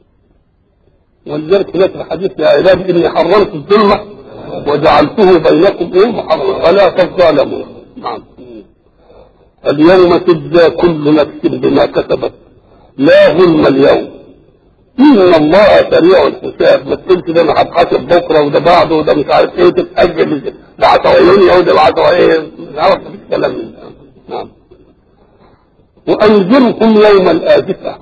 Speaker 1: ولذلك هناك الحديث يا عبادي اني حرمت الظلم وجعلته بينكم ايه محرما فلا تظالموا. نعم. اليوم تجزى كل نفس بما كسبت لا ظلم اليوم ان الله سريع الحساب. ما تقولش ده انا هتحاسب بكره وده بعده وده مش عارف ايه تتاجل ده عطويين وده العطويين مش عارف مفيش كلام من ده. نعم. وانذركم يوم الازفه.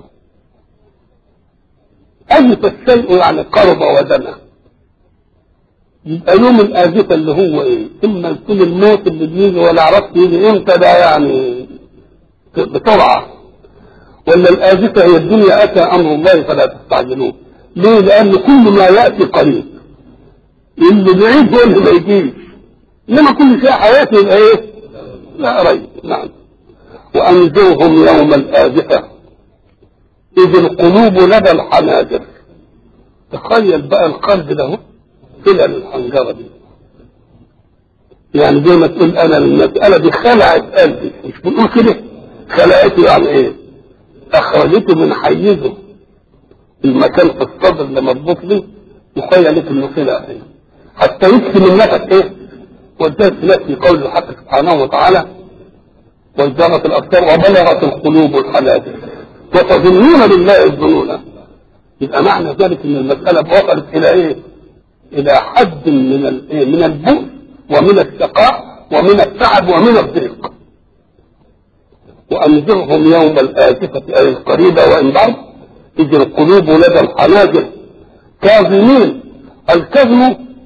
Speaker 1: ازف الشيء يعني قرب ودنا. يبقى يوم الازفه اللي هو ايه؟ اما يكون الموت اللي بيجي ولا عرفت يجي امتى ده يعني بسرعه، ولا الآزفة هي الدنيا أتى أمر الله فلا تستعجلوه. ليه؟ لأن كل ما يأتي قريب، اللي بعيد هو اللي ما يجيش، إنما كل شيء حياته يبقى إيه؟ لا قريب. نعم. وأنذرهم يوم الآزفة إذ القلوب لدى الحناجر. تخيل بقى القلب ده إلى الحنجرة دي، يعني زي ما تقول أنا المسألة دي خلعت قلبي، مش بنقول كده خلعته يعني إيه؟ أخرجته من حيزه المكان في الصدر اللي مربوط به، مخيلة انه خلع ايه حتى يكفي من نفس ايه. وذلك في قول الحق سبحانه وتعالى وازدغت الابصار وبلغت القلوب الحناجر وتظنون بالله الظنون. يبقى معنى ذلك ان المسألة وصلت الى ايه؟ الى حد من البؤس ومن الشقاء ومن التعب ومن الضيق. وأنذرهم يوم الآزفة أي القريبة وإن بعد إذ القلوب لدى الحناجر كاظمين. الكظم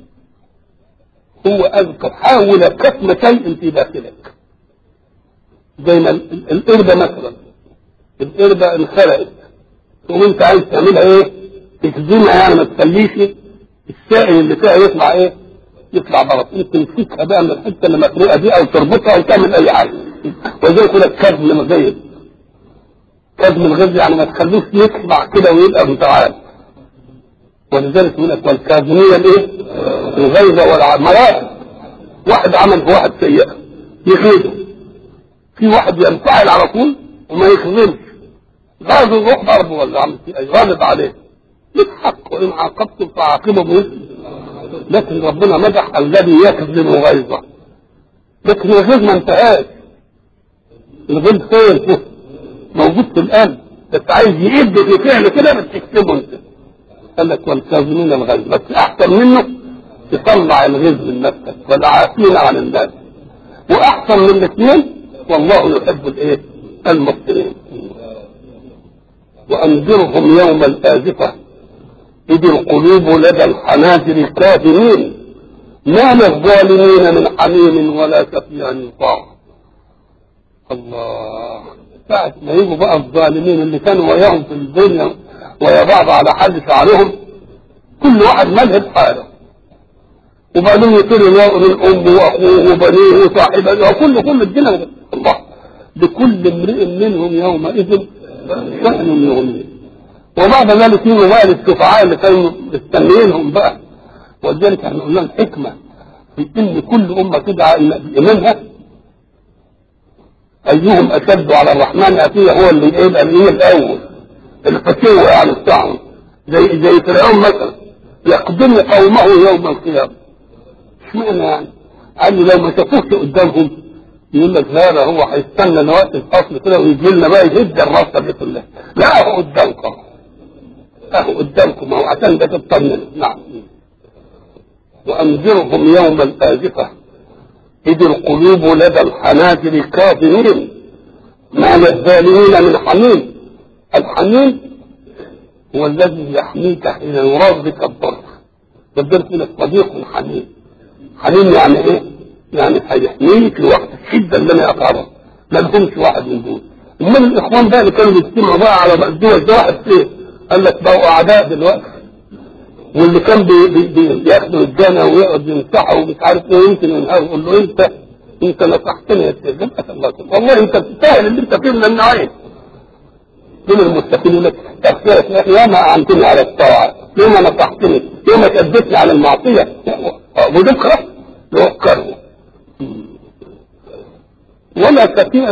Speaker 1: هو أن تحاول كتم شيء في داخلك، زي ما القربة مثلا، القربة انخلقت وانت عايز تعملها ايه؟ تكظمها يعني ما تخليش السائل اللي فيها يطلع ايه؟ يطلع بره. انت تمسكها بقى من الحته اللي مفروقه دي او تربطها او تعمل اي حاجه. وزي يقول لك كظم الغيظ. كظم الغيظ يعني ما تخلوش يطلع كده ويبقى متعال. ولذلك يقول لك والكاظميه الايه؟ الغيظ والمرائم. واحد عمل في واحد سيئه يغيظه، في واحد ينفعل على طول وما يخزنش، غاظ يروح ضربه ولا عمل فيه اي غاضب عليه يضحك وان عاقبتم فعاقبوا بمثله. لكن ربنا مدح الذي يكظم غيظه. لكن الغيظ ما انتهاش، الغيظ فين؟ موجود في القلب، بس عايز يعد في فعل كده بس تكتبه انت. قال لك والكاظمين الغيظ، بس احسن منه تطلع الغيظ من نفسك والعافين عن الناس. واحسن من الاثنين، والله يحب الايه؟ المحسنين. وانذرهم يوم الازفه اذ القلوب لدى الحناجر كاظمين ما للظالمين من حميم ولا شفيع يطاع. الله، ساعة ما يجوا بقى الظالمين اللي كانوا وياهم في الدنيا ويا بعض على حد شعرهم، كل واحد مذهب حاله، وبعدين يصير من امه واخوه وبنيه وصاحبه وكل الدنيا. الله، لكل امرئ منهم يومئذ شأن يغنيه. وبعد ذلك يجوا بقى للشفعاء اللي كانوا مستنيينهم بقى. ولذلك احنا قلنا الحكمه في ان كل امه تدعى بامامها ايهم اشد على الرحمن اتيه، هو اللي يبقى الاول الفتوى يعني بتاعهم، زي فرعون مثلا يقدم قومه يوم القيامه. اشمعنى يعني؟ قال لي لو ما شافوش قدامهم يقول لك هذا هو هيستنى لوقت الفصل كده ويجي لنا بقى يهد الرصه دي كلها. لا، اهو قدامكم، اهو قدامكم اهو عشان ده تطمن. نعم. وانذرهم يوم الازفه اذ القلوب لدى الحناجر كاظمين ما للظالمين من حميم. الحميم هو الذي يحميك حين يراد بك الضر، فالضر من الصديق حميم. حميم يعني ايه؟ يعني هيحميك لوقت الشده اللي انا اقرب، ما لهمش واحد من دول. امال الاخوان بقى اللي كانوا بيجتمعوا بقى على الدول ده واحد فيه قال لك بقوا اعداء دلوقتي، واللي كان بياخدوا الجنة ويقعد ينصحه ومش عارف ايه يمكن ينهار يقول له انت نصحتني يا سيدي والله انت تستاهل اللي انت فيه من النوعين. من المستقيم لك تغفرت يا ما اعنتني على الطاعه، يا ما نصحتني، يا ما كذبتني على المعصيه، وذكره يوكره ولا تستطيع ان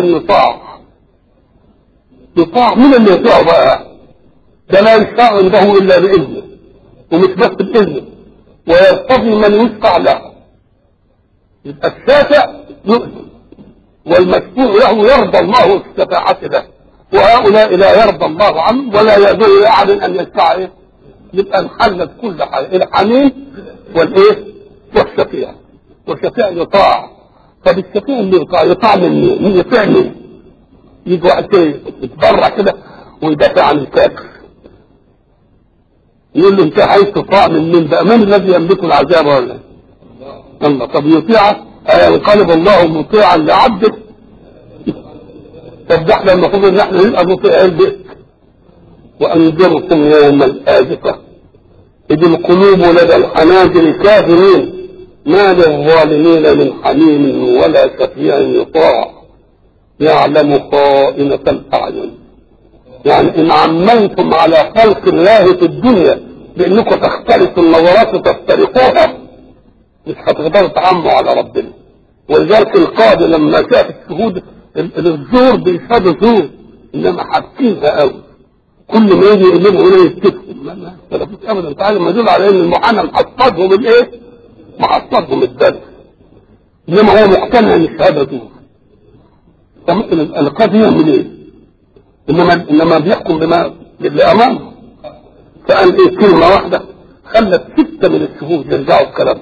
Speaker 1: يطاع. من اللي يطاع بقى؟ ده لا يشفع عنده الا باذنه، ومش بس باذنه، ويرتضي من يشفع له. يبقى الشافع يؤذن والمشفوع له يرضى الله الشفاعه له، وهؤلاء لا يرضى الله عنه ولا يأذن لأحد أن يشفع إيه؟ يبقى انحلت كل حاجة، الحميم والإيه؟ والشفيع. والشفيع يطاع. طب الشفيع اللي يطاع من مين؟ يطيع مين؟ يجي وقت يتبرع كده ويدافع عن الكافر، يقول له أنت عايز تطاع من مين بقى؟ من الذي يملك العذاب ولا الله؟ طب يطيعك ينقلب الله مطيعا لعبده. طب ده احنا المفروض ان احنا نبقى مطيعين البيت. وانذركم يوم الازفه اذ القلوب لدى الحناجر كاظمين ما للظالمين من حميم ولا شفيع يطاع يعلم خائنة الاعين. يعني ان عميتم على خلق الله في الدنيا بانكم تختلفوا النظرات وتفترقوها مش هتقدروا تعموا على ربنا. ولذلك القاضي لما شاف الشهود الزور بيشهدوا زور انما حابسينها قوي، كل ما يجي يقلبوا هنا يتكفوا ما اختلفوش ابدا. تعالى ما يدل على ان المحامي محصدهم الايه؟ محصدهم الدرس، انما هو مقتنع ان الشهاده زور. فمثل القاضي يعمل ايه؟ انما بيحكم بما اللي امامه. فقال ايه؟ كلمه واحده خلت 6 من الشهود يرجعوا بكلامهم،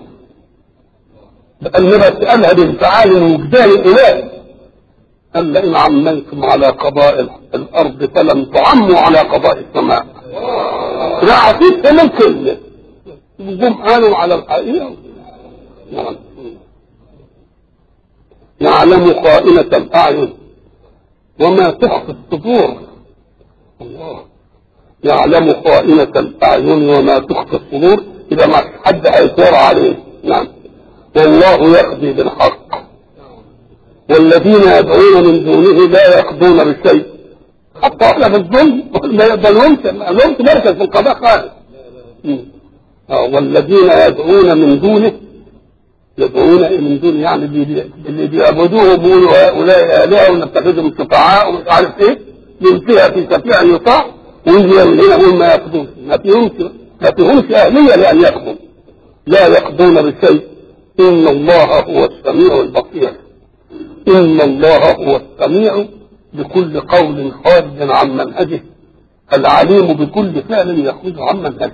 Speaker 1: لانما سالها بانفعال وجدان الهي. قال لئن عميتم على قضاء الارض فلم تعموا على قضاء السماء. لا عطيت من كلمه وجم قالوا على الحقيقه. يعلم خائنة الاعين وما تخفي الصدور. الله يعلم خائنة الاعين وما تخفي الصدور. اذا ما حد هيثور عليه. نعم. والله يقضي بالحق والذين يدعون من دونه لا يقضون بشيء. حتى احنا في الظلم ما يقبلهمش مركز في القضاء خالص. والذين يدعون من دونه يدعون من دونه يعني اللي بيعبدوه بيقولوا هؤلاء آلهة ونتخذهم شفعاء ومش عارف ايه، ينتهي في شفيع يطاع ويجي من هنا يقول ما يقضون. ما فيهمش أهلية لأن يقضوا. لا يقضون بشيء. إن الله هو السميع البصير. إن الله هو السميع بكل قول خارج عن منهجه العليم بكل فعل يخرج عن منهجه. 2 يا إما قول يا إيه؟ يا فعل.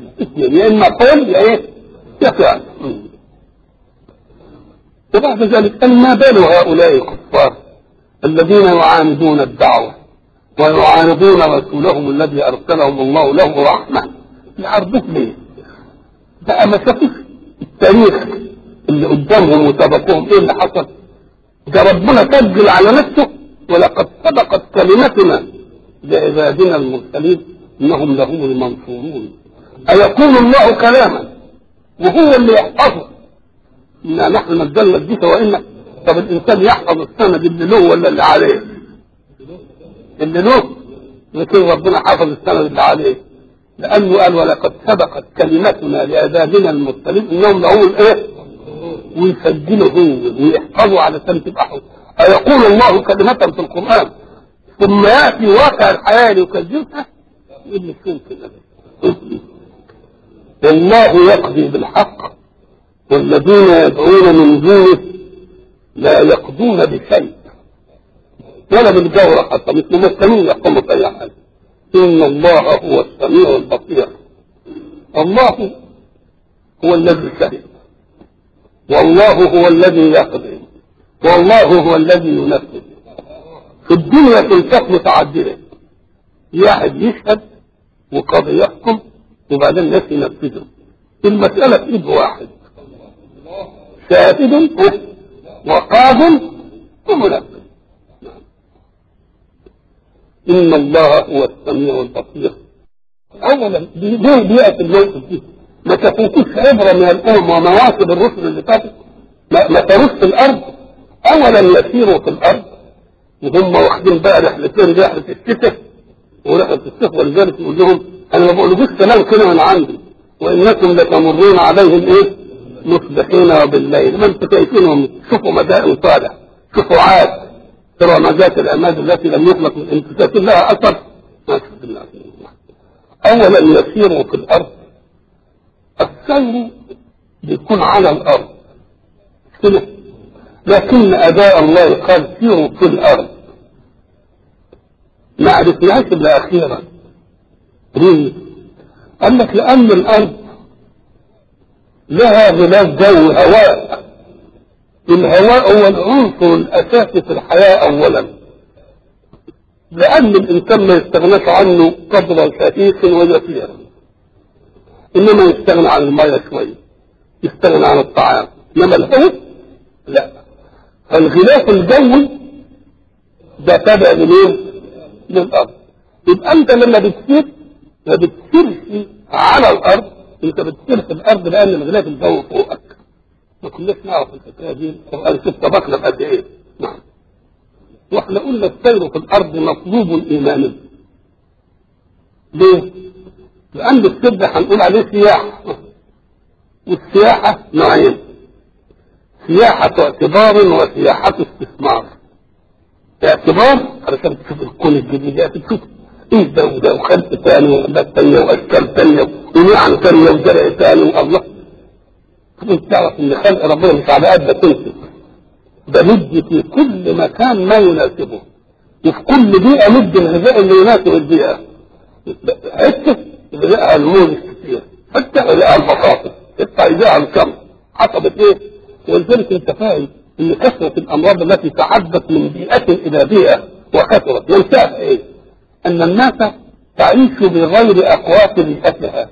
Speaker 1: وبعد ذلك قال ما بال هؤلاء الكفار الذين يعاندون الدعوة ويعاندون رسولهم الذي أرسلهم الله له رحمة، يعرضوك ليه؟ بقى ما شافوش التاريخ اللي قدامهم وسبقوهم ايه اللي حصل؟ ده ربنا سجل على نفسه ولقد سبقت كلمتنا لعبادنا المرسلين انهم لهم المنصورون. أيقول الله كلاما وهو اللي يحفظه؟ إنا نحن نزلنا الذكر وإنا. طب الإنسان يحفظ السند اللي له ولا اللي عليه؟ اللي له، لكن ربنا حفظ السند اللي عليه لأنه قال ولقد سبقت كلمتنا لعبادنا المرسلين إنهم لهم الإيه؟ ويسجلوا هو ويحفظوا على سنة الأحد. أيقول الله كلمة في القرآن ثم يأتي واقع الحياة ليكذبها؟ إيه فين كده؟ والله يقضي بالحق والذين يدعون من دونه لا يقضون بشيء ولا بالجورة حتى مثل مسلمين يقوموا بأي حاجة. إن الله هو السميع البصير. الله هو الذي شهد والله هو الذي يقضي والله هو الذي ينفذ. في الدنيا تلتقي متعددة، واحد يشهد وقاضي يحكم وبعدين الناس ينفذوا. المسألة في ايد واحد، شاهد وقاض ومنفذ. إن الله هو السميع البصير. أولا ليه بيئة الموقف دي؟ ما تفوتوش عبرة من الأمم ومواكب الرسل اللي فاتت؟ ما تروش في الأرض. أولا يسيروا في الأرض وهم واخدين بقى رحلتين، رحلة الشتاء ورحلة الصيف، ولذلك يقول لهم أنا ما بقولكوش كلام كده من عندي وإنكم لتمرون عليهم إيه؟ مصبحين وبالليل. ما أنتم شايفينهم، شوفوا مدائن صالح، شوفوا عاد، ترى مجات العماد التي لم يخلق من انتساك لها أثر. ما شاء الله. أولا يسيروا في الأرض. السير بيكون على الأرض كده، لكن أداء الله قال سيروا في الأرض. ما عرفناش إلا أخيرا. ليه؟ قال لك لأن الأرض لها غلاف جو هواء. الهواء هو العنصر الأساسي في الحياة أولا، لأن الإنسان ما يستغناش عنه قدر خفيف ويسير، إنما يستغنى عن المياه شوية، يستغنى عن الطعام، إنما الهواء لا. فالغلاف الجوي ده تابع لمين؟ للأرض. يبقى أنت لما بتسير ما بتسيرش على الأرض، أنت بتسير في الأرض لأن الغلاف الجوي فوقك. ما كناش نعرف الحكايه دي، القرآن شوف سبقنا بقد ايه. نعم. واحنا قلنا السير في الارض مطلوب ايماني. ليه؟ لان السير ده هنقول عليه سياحه، والسياحه نوعين، سياحه اعتبار وسياحه استثمار. اعتبار علشان تشوف الكون الجديد، تشوف ايه ده وده وخلق ثاني وعباد ثانيه واشكال ثانيه ونعم ثانيه وزرع ثاني والله. انت تعرف ان خلق ربنا مش على قد تنسب، ده مد في كل مكان ما يناسبه، وفي كل بيئه مد الغذاء اللي يناسب البيئه. حته غذاء الموز كتير، حتى غذاء البطاطس، حتى غذاء الكم، حسب ايه؟ ولذلك انت فاهم ان كثره الامراض التي تعدت من بيئه الى بيئه وكثرت ينتهي ايه؟ ان الناس تعيش بغير اقوات بيئتها.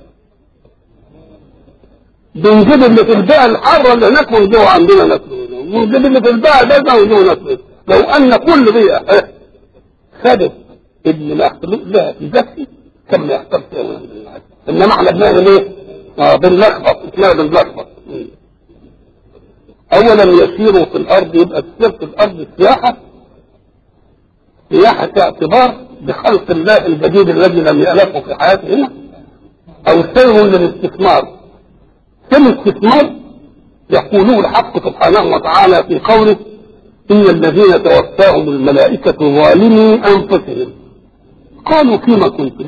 Speaker 1: بنجيب اللي في البيئة الحارة اللي هناك ونجيبه عندنا ناكله، ونجيب اللي في البيئة ده ونجيبه ناكله. لو أن كل بيئة خدت اللي ما يحصل لها في ذاتي كم ما يحصل فيها. إنما احنا بنعمل إيه؟ بنلخبط، اسمها بنلخبط. أولا يسيروا في الأرض، يبقى السير في الأرض سياحة، سياحة اعتبار بخلق الله الجديد الذي لم يألفه في حياته هنا، أو سير للاستثمار. كم استثمار يقوله الحق سبحانه وتعالى في قوله إن الذين توفاهم الملائكة ظالمي أنفسهم قالوا فيما كنتم؟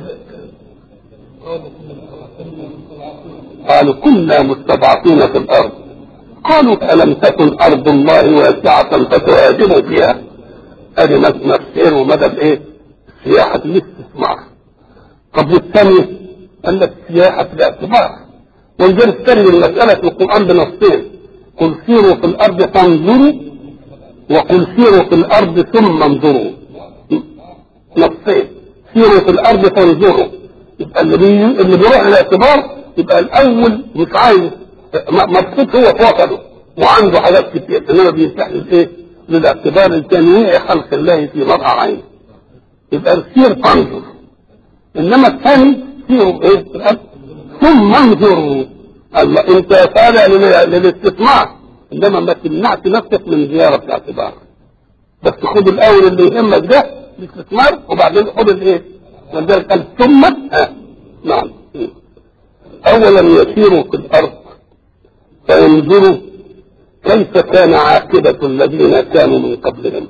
Speaker 1: قالوا كنا مستضعفين في الأرض. قالوا ألم تكن أرض الله واسعة فتهاجروا فيها؟ هذه مسير ومدى الإيه؟ سياحة الاستثمار. طب والثانية قال لك سياحة الاعتبار، ولذلك ترمي المسألة في القرآن بنصين، قل سيروا في الارض فانظروا، وقل سيروا في الارض ثم انظروا. نصين، سيروا في الارض فانظروا. يبقى اللي بيروح الاعتبار يبقى الاول مش عايز مبسوط هو في وطنه وعنده حاجات كتير، انما بيفتح الايه؟ للاعتبار لتنويع خلق الله في مرأى عينه. يبقى السير فانظر. انما الثاني سيروا ايه في الارض ثم انظروا. الله انت طالع للاستطلاع، انما ما تمنعش نفسك من زياره الاعتبار، بس خد الاول اللي يهمك ده الاستثمار وبعدين خد الايه؟ ولذلك قال ثم نعم. اولا يسيروا في الارض فينظروا كيف كان عاقبه الذين كانوا من قبلهم.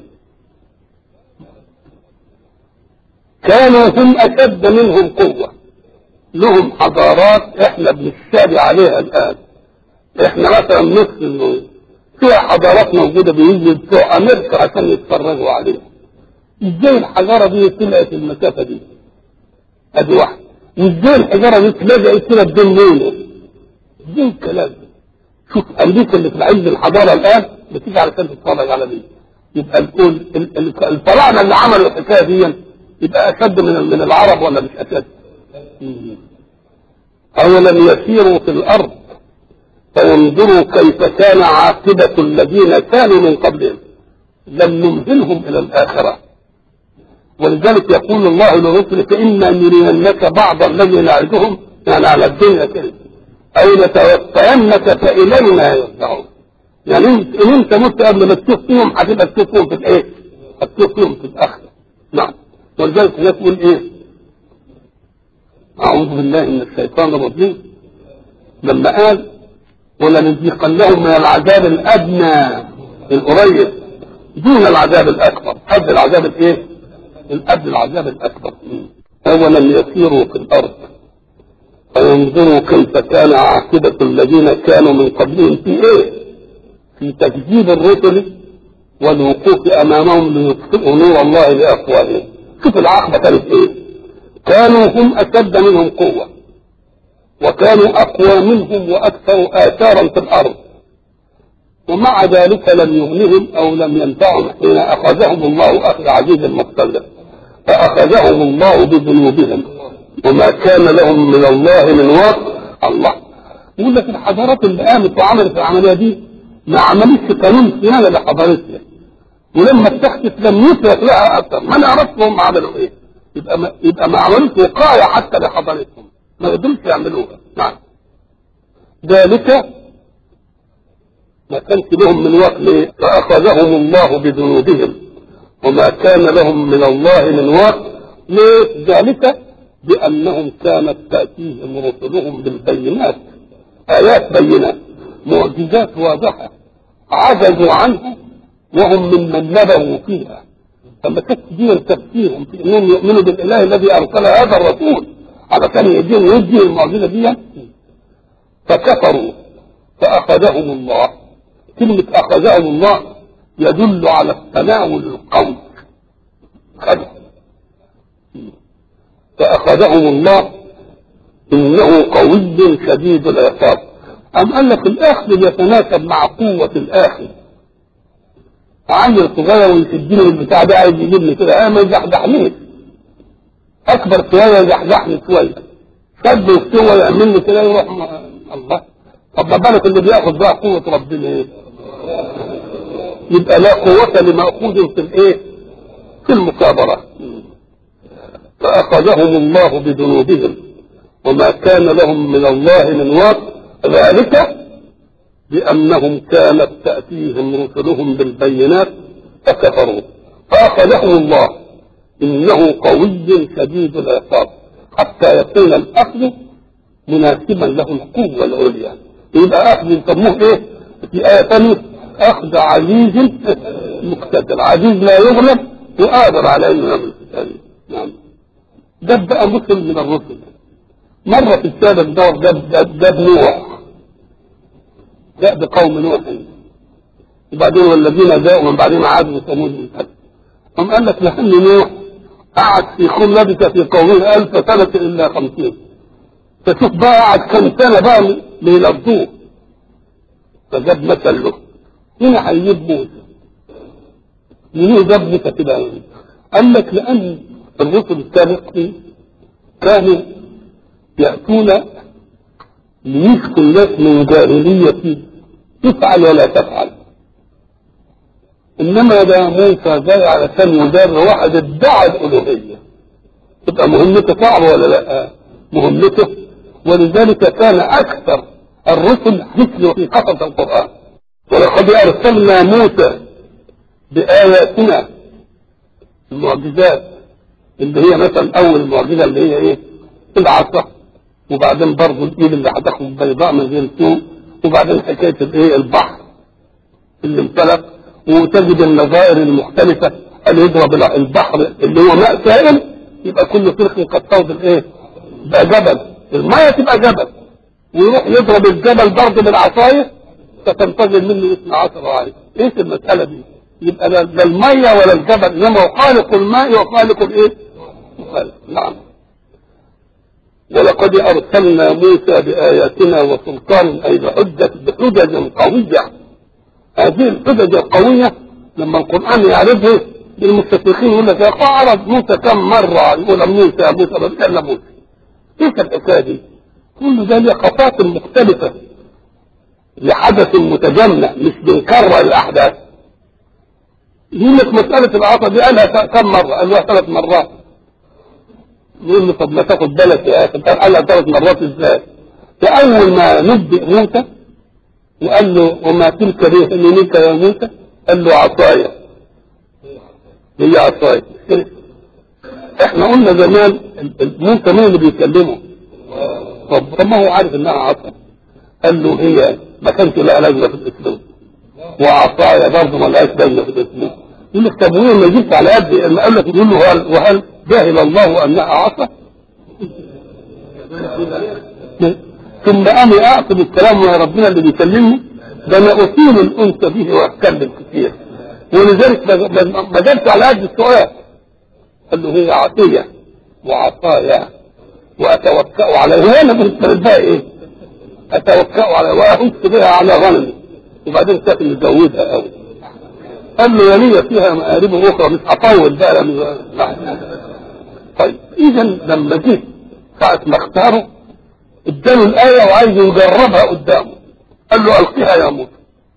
Speaker 1: كانوا هم اشد منهم قوه، لهم حضارات احنا بنشتري عليها الان. احنا مثلا مصر فيها حضارات موجوده بيجوا بتوع امريكا عشان يتفرجوا عليها. ازاي الحجاره دي طلعت المسافه دي؟ ادي واحد. وازاي الحجاره دي اتلزقت كده بدون لونه؟ ازاي الكلام ده؟ شوف امريكا اللي في عز الحضاره الان بتيجي علشان تتفرج على دي. يبقى الفراعنه اللي عملوا الحكايه دي يبقى اشد من العرب ولا مش اشد؟ اولا يسيروا في الارض فينظروا كيف كان عاقبه الذين كانوا من قبلهم. لم نمهلهم الى الاخره، ولذلك يقول الله لرسله فإنا نرينك بعض الذي نعدهم، يعني على الدنيا كده، أو نتوفينك فإلينا يرجعون. يعني إن أنت مت قبل ما تشوف فيهم هتبقى تشوف فيهم في الإيه؟ هتشوف فيهم في الآخرة. نعم. ولذلك يقول إيه؟ أعوذ بالله من الشيطان الرجيم لما قال ولنذيقنهم من العذاب الأدنى القريب دون العذاب الأكبر. قبل العذاب الإيه؟ قبل العذاب الأكبر. أولا يسيروا في الأرض فينظروا كيف كان عاقبة الذين كانوا من قبلهم في إيه؟ في تكذيب الرسل والوقوف أمامهم ليطفئوا نور الله بأفواههم. شوف العاقبة كانت إيه؟ كانوا هم أشد منهم قوة، وكانوا أقوى منهم وأكثر آثارا في الأرض، ومع ذلك لم يغنهم أو لم ينفعهم حين أخذهم الله أخذ عزيز مقتدر، فأخذهم الله بذنوبهم وما كان لهم من الله من واق. الله يقول لك الحضارات اللي قامت وعملت العملية دي ما عملتش قانون صيانة لحضارتها، ولما اتخذت لم يترك لها أكثر. ما نعرفش هم عملوا إيه. يبقى ما عملوش وقاية حتى لحضارتهم، ما قدرش يعملوها. نعم. ذلك ما كانش لهم من وقت فأخذهم الله بذنوبهم وما كان لهم من الله من واق. ليه؟ ذلك بأنهم كانت تأتيهم رسلهم بالبينات، آيات بينات، معجزات واضحة، عجزوا عنها وهم ممن نبغوا فيها. فما كانت دي تفسيرهم في انهم يؤمنوا بالاله الذي ارسل هذا الرسول علشان يدين ويدي المعجزه دي، فكفروا فاخذهم الله. كلمه اخذهم الله يدل على التناول القوي. فاخذهم الله انه قوي شديد العقاب. ام قال لك الاخذ يتناسب مع قوه الاخذ. عيل صغير ويشدني البتاع ده عايز يجيب لي كده، ما يزحزحنيش. اكبر شويه يزحزحني شويه، شد وسوى يعمل لي كده يروح الله. طب ما بالك اللي بياخد بقى قوه ربنا ايه؟ يبقى لا قوه لمأخوذ في الايه؟ في المكابره. فاخذهم الله بذنوبهم وما كان لهم من الله من واق. ذلك بأنهم كانت تأتيهم رسلهم بالبينات فكفروا فأخذهم الله إنه قوي شديد العقاب، حتى يكون الأخذ مناسبا له القوة العليا. يبقى أخذ يسموه إيه؟ في آية ثانية أخذ عزيز مقتدر، عزيز لا يغلب وقادر على إنه يعمل الثاني. نعم. ده بقى مسلم من الرسل. مرة في السابق ده نوح، جاء بقوم نوح وبعدين والذين جاءوا من بعدين عادوا وثمود. هم قال لك لأن نوح قعد في قوم لبث في قومه 1000 سنة إلا 50. فشوف بقى قعد كم سنة بقى ليلبوه فجاب مثل له. هنا هيجيب موسى. ليه جاب موسى كده؟ قال لك لأن الرسل السابقين كانوا يأتون ليشكوا الناس من جاهلية تفعل ولا تفعل. إنما ده موسى جاي علشان يدار واحد ادعى الألوهية، تبقى مهمته صعبة ولا لا؟ مهمته. ولذلك كان أكثر الرسل مثل في قصص القرآن. ولقد أرسلنا موسى بآياتنا المعجزات، اللي هي مثلا أول معجزة اللي هي إيه؟ العصا، وبعدين برضه الإيد اللي هتاخد بيضاء من غير سوء، وبعدين حكاية الإيه؟ البحر اللي امتلك، وتجد النظائر المختلفة. أن يضرب البحر اللي هو ماء سائل يبقى كل فرخ قد توض الإيه؟ بقى جبل، المية تبقى جبل، ويروح يضرب الجبل برضه بالعصاية فتنتظر منه 12 عين. ايه المسألة دي؟ يبقى لا المية ولا الجبل، انما خالق الماء وخالق الايه؟ نعم. ولقد ارسلنا موسى باياتنا وسلطان، اي بحجج قوية. هذه الحجج القوية لما القرآن يعرفها المستشرقين يقول لك يا اخي عرض موسى كم مرة، يقول موسى موسى بتكلم موسى. ايه الحكاية دي؟ كل ده لقطات مختلفة لحدث متجمع، مش بنكرر الاحداث. يقول لك مسألة العصا دي قالها كم مرة؟ قالها 3 مرات. يقول له طب ما تاخد بالك يا اخي، قالها 3 مرات ازاي؟ فأول ما نبدأ موسى وقال له وما تلك بيمينك يا موسى؟ قال له عصايا. هي عصايا. احنا قلنا زمان موسى مين اللي بيكلمه؟ طب ما هو عارف انها عصا. قال له هي ما كانش لها لازمه في الاسلام، وعصايا برضه ما لهاش لازمه في الاسلام. يقول لك طب وين ما جبت على قد ما قال لك؟ يقول له وهل جاهل الله انها عصا؟ ثم انا اعقب الكلام يا ربنا اللي بيكلمني ده انا اطيل الانس به واتكلم كثير، ولذلك ما جبت على قد السؤال. قال له هي عصيه وعصايا واتوكا عليها. انا بالنسبه ايه؟ اتوكا على واهش بها على غنمي، وبعدين كانت مزودها قوي. قال له يلي فيها مآرب اخرى، مش هطول بقى. طيب اذا لما جه ساعه ما اختاره اداله الايه وعايز يجربها قدامه، قال له القيها يا موسى.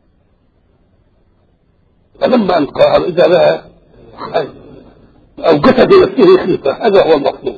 Speaker 1: فلما القاها اذا بها اوجدت بنفسه خيفه، هذا هو المطلوب.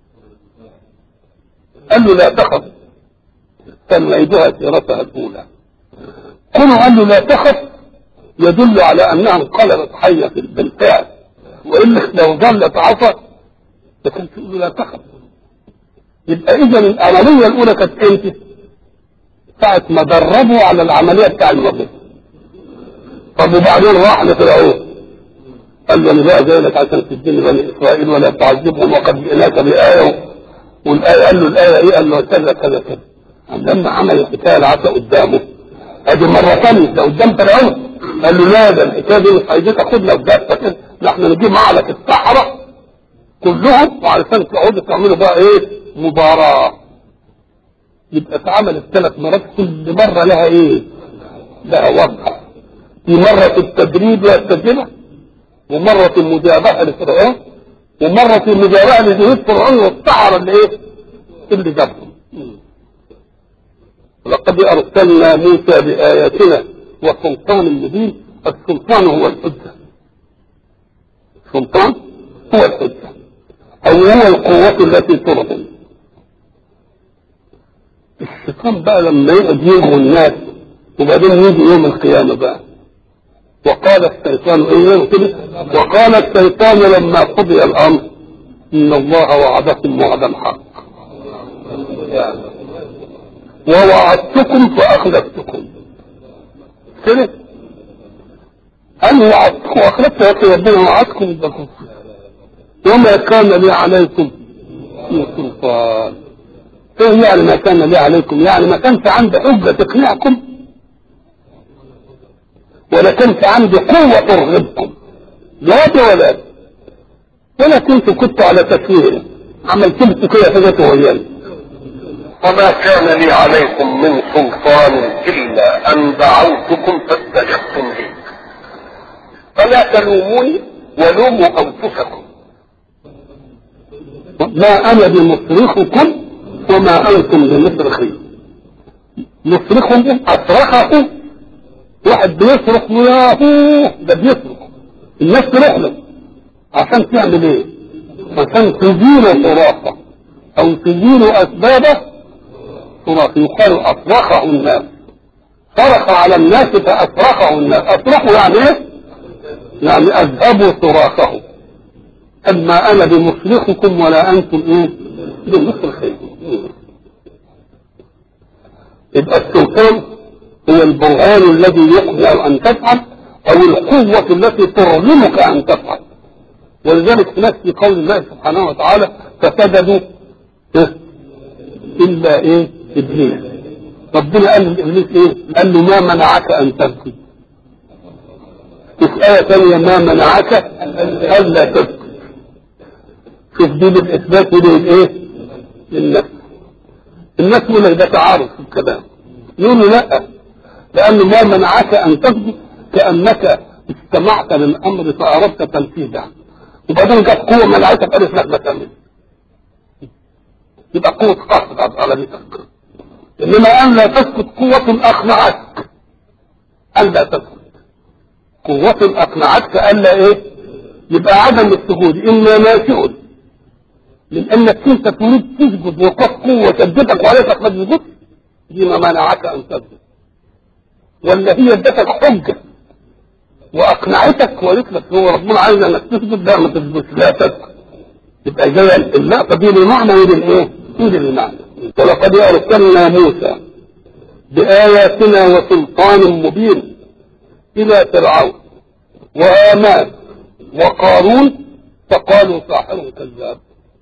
Speaker 1: قال له لا تخف سنعيدها سيرتها الاولى. كونه قال له لا تخف يدل على انها انقلبت حيه بالفعل، والا لو ظلت عصا لكن تقول له لا تخف. يبقى اذا العمليه الاولى كانت امتى؟ ساعه ما دربوا على العمليه بتاع المغرب. طب وبعدين راح لفرعون قال له انا بقى جاي لك عشان تديني بني اسرائيل ولا تعذبهم وقد جئناك بايه. والايه قال له الايه ايه؟ قال له كذا كذا كذا. لما عمل الحكايه العصا قدامه ادي مره ثانيه ده قدام فرعون، قال له لا ده الحكايه دي مش عايزين تاخدنا بجد، احنا نجيب معلك الصحراء كلهم وعلشان تقعدوا تعملوا بقى ايه؟ مباراه. يبقى اتعملت 3 مرات، كل مره لها ايه؟ لها وضع. في مره التدريب والتجربه، ومره المجابهه لفرعون، ومره المجابهه لجهود فرعون والصحراء اللي ايه؟ اللي جابهم. لقد ارسلنا موسى باياتنا والسلطان مبين. السلطان هو الحجه. السلطان هو الحجه او هو القوه التي ترهن. الشيطان بقى لما يقعد يغوي الناس وبعدين يجي يوم القيامه بقى وقال الشيطان ايه كده؟ وقال الشيطان لما قضي الامر ان الله وعدكم وعدا حق ووعدتكم فاخلفتكم. كده انا وعدتكم واخلفت يا اخي ربنا وعدكم بكم وما كان لي عليكم من سلطان. ايه يعني ما كان لي عليكم؟ يعني ما كانش عندي حجه تقنعكم ولا كانت عندي قوة ترغبكم، لا ولا كنت على تسوير عملت لكم كده حاجات ويانا.
Speaker 2: وما كان لي عليكم من سلطان إلا أن دعوتكم فاستجبتم لي فلا تلوموني ولوموا أنفسكم
Speaker 1: ما أنا بمصرخكم وما أنتم بمصرخي. مصرخهم أصرخه واحد بيصرخ وياهو ده بيصرخ الناس تروح له عشان تعمل ايه؟ عشان تزيل صراخه او تزيل اسبابه صراخ. يقال اصرخه الناس، صرخ على الناس فاصرخه الناس. اصرخوا يعني ايه؟ يعني اذهبوا صراخه. اما انا بمصرخكم ولا انتم ايه؟ بمصرخيكم. يبقى السلطان هو البرهان الذي يقنع ان تفعل او القوة التي ترغمك ان تفعل. ولذلك هناك في قول الله سبحانه وتعالى فسجدوا الا ايه؟ ابليس. ربنا قال لابليس ايه؟ قال له ما منعك ان تسجد. في آية ثانية ما منعك الا تسجد. شوف دي بالاثبات ودي الايه؟ للنفس. الناس يقول لك ده تعارض في الكلام. يقولوا لا، لأنه ما منعك أن تسجد كأنك استمعت للأمر فأردت تنفيذه، وبعدين جت قوة منعتك قالت لك ما تعمل، يبقى قوة قصد على بيتك. إنما أن لا تسكت قوة أقنعتك، أن لا تسكت قوة أقنعتك ألا إيه؟ يبقى عدم السجود إما ناشئ من أنك كنت تريد تسجد وقف قوة تجدك وعليك ما تسجدش، دي ما منعك أن تسجد، ولا هي ادتك حجة واقنعتك وقالت لك هو ربنا عايز انك تسجد، لا ما تسجدش لا تسجد. يبقى جايه اللقطه دي للمعنى وللايه؟ وللمعنى. ولقد ارسلنا موسى باياتنا وسلطان مبين الى فرعون وهامان وقارون فقالوا ساحر كذاب.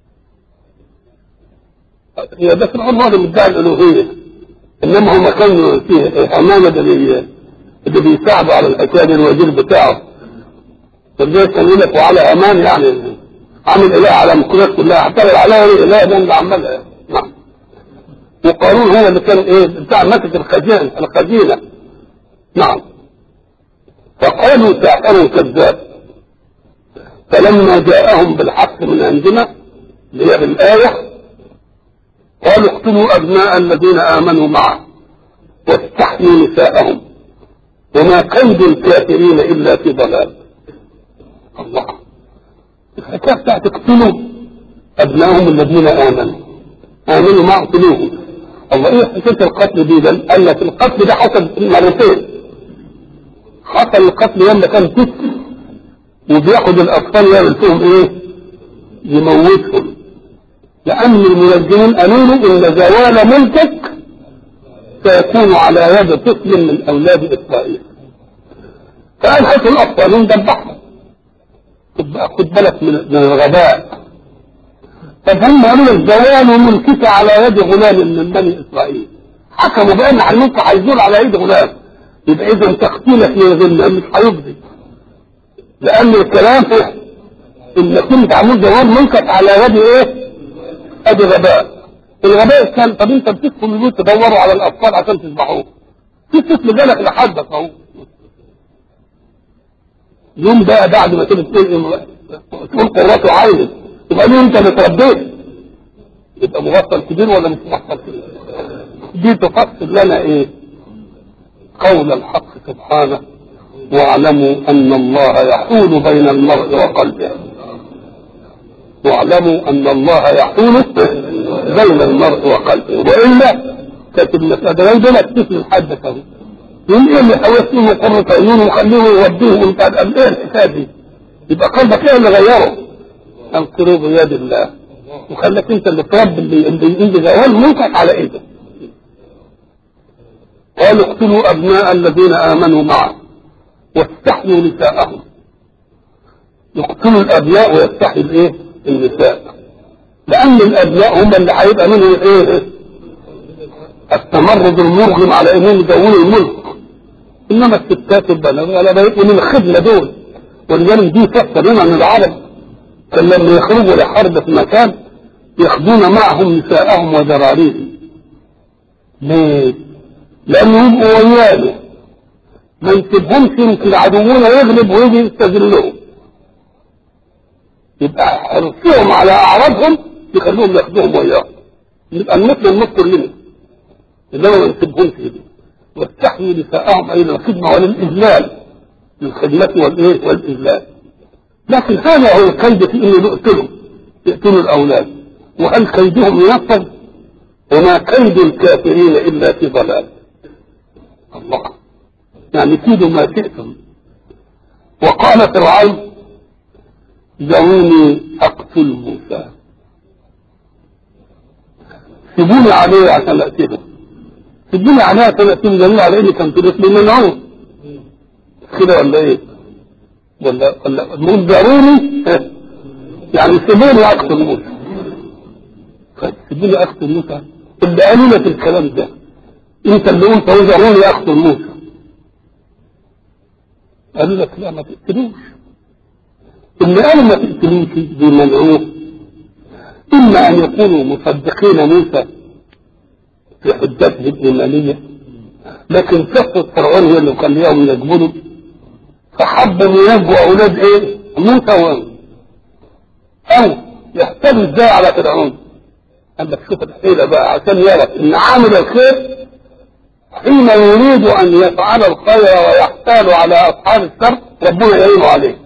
Speaker 1: هي ده فرعون هذا مدعي الالوهيه، انما هم كانوا فيه هامان اللي بيساعدوا على الحكايه دي الوزير بتاعه. فالجيش كان يقول لك وعلى امان يعني عامل اله على المكونات كلها، حتى عليها اله ده اللي عملها. نعم. وقارون هو اللي كان ايه؟ بتاع مسك الخزينه. نعم. فقالوا ساحر كذاب. فلما جاءهم بالحق من عندنا اللي هي بالايه قالوا اقتلوا ابناء الذين امنوا معه واستحيوا نساءهم وما كيد الكافرين الا في ضلال. الله. الحكايه بتاعت اقتلوا ابنائهم الذين امنوا معه اقتلوهم. الله ايه حكايه القتل دي؟ ده قال لك القتل ده حصل مرتين. حصل القتل يوم كان طفل وبياخد الاطفال يعمل فيهم ايه؟ يموتهم، لان المنجمين قالوا له ان زوال ملكك سيكون على يد طفل من اولاد اسرائيل. فقال هاتوا الاطفال ندبحهم. خد بالك من الغباء. فهم قالوا زوال ملكك على يد غلام من بني اسرائيل. حكموا بان الملك هيزول على يد غلام، يبقى اذا تقتيلك للغلام مش هيقضي، لان الكلام انك انت عمود زوال ملكك على يد ايه؟ ادي غباء. الغباء كان طب انت بتدخل البيوت تدوروا على الاطفال عشان تذبحوه، في طفل جالك لحدك اهو. يوم بقى بعد ما تيجي تقول قراته عايز يبقى ليه انت اللي تربيت؟ يبقى مغفل كبير ولا مش مغفل كبير؟ دي تفسر لنا ايه؟ قول الحق سبحانه واعلموا ان الله يحول بين المرء وقلبه. واعلموا ان الله يحول بين المرء وقلبه، والا كانت المساله دول الطفل لحدك اهو. يقول ايه اللي حوسته قرة عيون وخليه يوديه وانت قال ايه الحكايه دي؟ يبقى قلبك ايه اللي غيره؟ القلوب بيد الله، وخليك انت اللي تربي اللي زوال ملكك على ايدك. قالوا اقتلوا ابناء الذين امنوا معه واستحيوا نساءهم. يقتلوا الابناء ويستحيوا الايه؟ النساء، لان الابناء هم اللي هيبقى منهم ايه؟ التمرد المرغم على انهم يدوروا الملك. انما الستات البنات ولا بيبقوا من الخدمه دول. ولذلك دي تفسر لنا ان العرب كان لما يخرجوا لحرب في مكان ياخذون معهم نساءهم وذراريهم ليه؟ لأنه يبقوا ويانا ما نسيبهمش يمكن عدونا يغلب ويجي يستذلهم، يبقى حرصهم على أعراضهم يخلوهم ياخدوهم وياهم، يبقى النص كلنا، إنما ما نسيبهمش كده. واستحيوا نساءهم أي للخدمة وللإذلال، للخدمة والإذلال. لكن هذا هو الكيد في إنه يقتلوا الأولاد. وهل كيدهم ينفذ؟ وما كيد الكافرين إلا في ضلال. الله يعني كيدوا ما شئتم. وقال فرعون ذروني أقتل موسى، سيبوني عليه عشان أقتله، سيبوني عليه عشان أقتله، دليل على إني كان تلف من العون كده ولا إيه؟ ولا نقول ذروني يعني سيبوني أقتل موسى. سيبوني أقتل موسى اللي قالوا لك الكلام ده أنت اللي قلت هو ذروني أقتل موسى، قالوا لك لا ما تقتلوش. اللي قالوا ما تقتلوش بمنعوه إما أن يكونوا مصدقين موسى في حجته الإيمانية، لكن كفة فرعون هي اللي خليهم يجبروا، فحبوا ينجوا أولاد إيه؟ موسى أو يحتلوا إزاي على فرعون. قال لك شوف الحيلة بقى عشان يعرف إن عامل الخير حين يريد أن يفعل الخير ويحتال على أصحاب الشر ربنا يعينه عليه.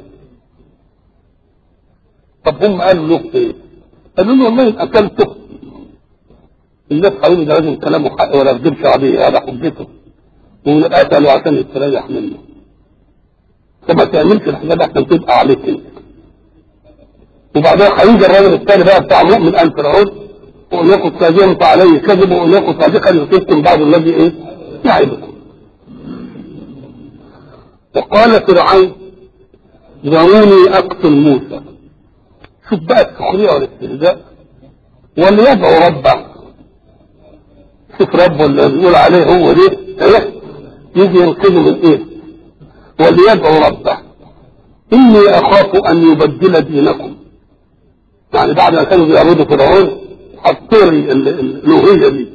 Speaker 1: طب هم قالوا له إيه؟ قالوا له والله إن أكلته الناس قالوا ده لازم كلامه حق ولا يكذبش عليه، هذا حجته ومن قتلوا عشان يستريح منه، فما تعملش الحاجات عشان تبقى عليك انت. وبعدها هيجي الراجل الثاني بقى بتاع مؤمن آل فرعون وان يكن كاذبا فعليه كذب وان يكن صادقا يصيبكم بعض الذي ايه يعيبكم. وقال فرعون ذروني اقتل موسى. شوف بقى السخريه والاستهزاء. وليدعو ربه. شوف ربه اللي بيقول عليه هو ليه ايه يجي ينقذه من ايه؟ وليدعو ربه اني اخاف ان يبدل دينكم. يعني بعد ما كانوا بيعبدوا فرعون حطوا لي الالوهيه دي،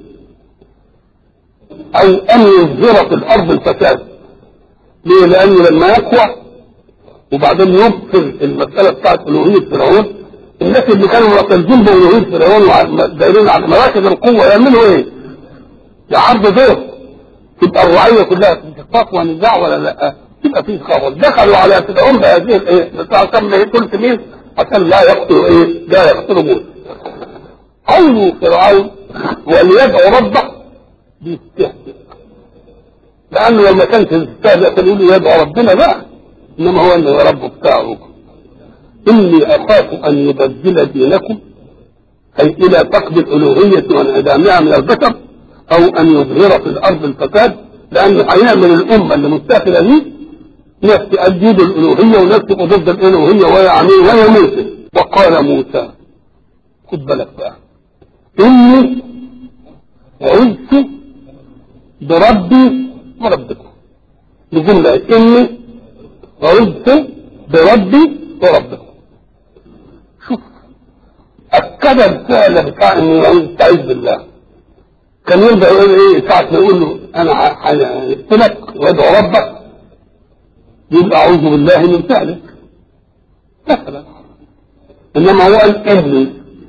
Speaker 1: او ان يظهر في الارض الفساد. ليه؟ لانه لما يقوى وبعدين يبطل المساله بتاعت الوهيه فرعون، الناس اللي كانوا معتزين بالوهيه فرعون ودايرين على مراكز القوه يعملوا ايه؟ يعرضوا دور، تبقى الرعيه كلها في انشقاق ونزاع ولا لا؟ تبقى فيه خبر. دخلوا على فرعون بهذه الايه؟ بس عشان ما يقتل مين؟ عشان لا يقتلوا ايه؟ لا يقتلوا موسى. قولوا فرعون وليدعو ربه بيستهزئ، لانه لما كانت تستهزئ كان يقول يدعو ربنا بقى، انما هو انه رب بتاعه. اني اخاف ان يبدل دينكم اي الى فقد الالوهيه وانعدامها من البشر، او ان يظهر في الارض الفساد، لانه هيعمل الامه اللي مستقله دي ناس تأديد الالوهيه وناس تبقى ضد الالوهيه ويا موسى. وقال موسى خد بالك بقى اني عزت بربي وربكم. الجمله اني عزت بربي وربكم. شوف اكد الفعل بتاع انه يستعيذ بالله. كان يرجع يقول ايه ساعه ما يقول له انا هقتلك وادعو ربك يبقى اعوذ بالله من فعلك مثلا. انما هو قال اني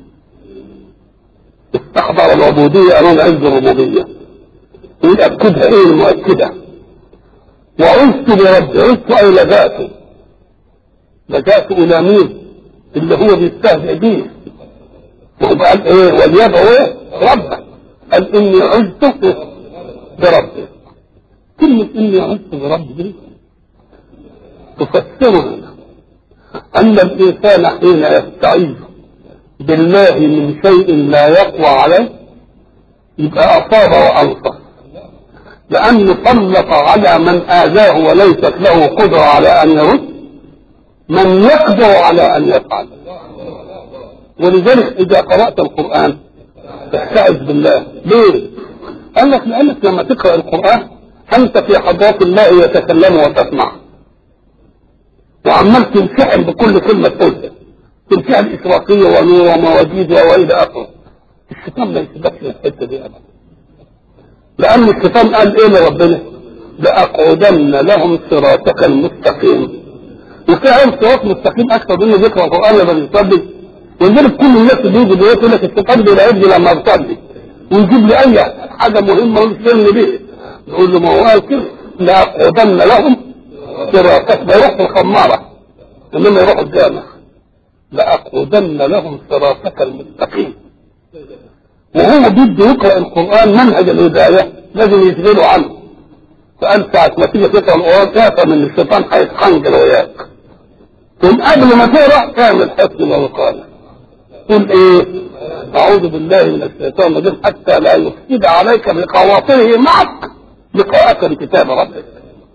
Speaker 1: استحضر العبوديه امام عز الربوبيه ويأكدها ايه المؤكده. وعزت بربي، عزت اي لجأت الى مين؟ اللي هو بيستهزئ بيه. وقال ايه وليدعو ايه ربه. قال اني عزت بربي. كلمة اني عزت بربي دي تفسر ان الانسان حين يستعيذ بالله من شيء لا يقوى عليه يبقى اصاب وانصف، لانه سلط على من اذاه وليست له قدرة على ان يرد من يقدر على ان يفعل. ولذلك اذا قرأت القرآن تستعذ بالله. ليه؟ قال لك لانك لما تقرأ القرآن انت في حضرات الله يتكلم وتسمع، وعمال تنفعل بكل كلمة تقولها، تنفعل إشراقية ونور ومواجيد وإلى آخره. الشيطان ما يسيبكش الحتة دي أبدا. لأن الشيطان قال إيه لربنا؟ لأقعدن لهم صراطك المستقيم. وفعلا صراط مستقيم أكثر منه ذكر القرآن لما بيصلي. ولذلك كل الناس اللي يجي يقول لك الشيطان بيلعبني لما بصلي ويجيب لي أي حاجة مهمة ويسلمني بيها. نقول له ما هو قال كده لأقعدن لهم صراطك، ما يروح الخمارة إنما يروح الجامع. لأقعدن لهم صراطك المستقيم. وهو بده يقرأ القرآن منهج الهداية لازم يشغله عنه. فقال ساعة ما تيجي تقرأ القرآن تعرف من الشيطان هيتخنجر وياك. ثم قبل ما تقرأ تعمل حسن ووقاية. قل ايه؟ أعوذ بالله من الشيطان الرجيم حتى لا يفسد عليك بخواطره معك لقاءك بكتاب ربك.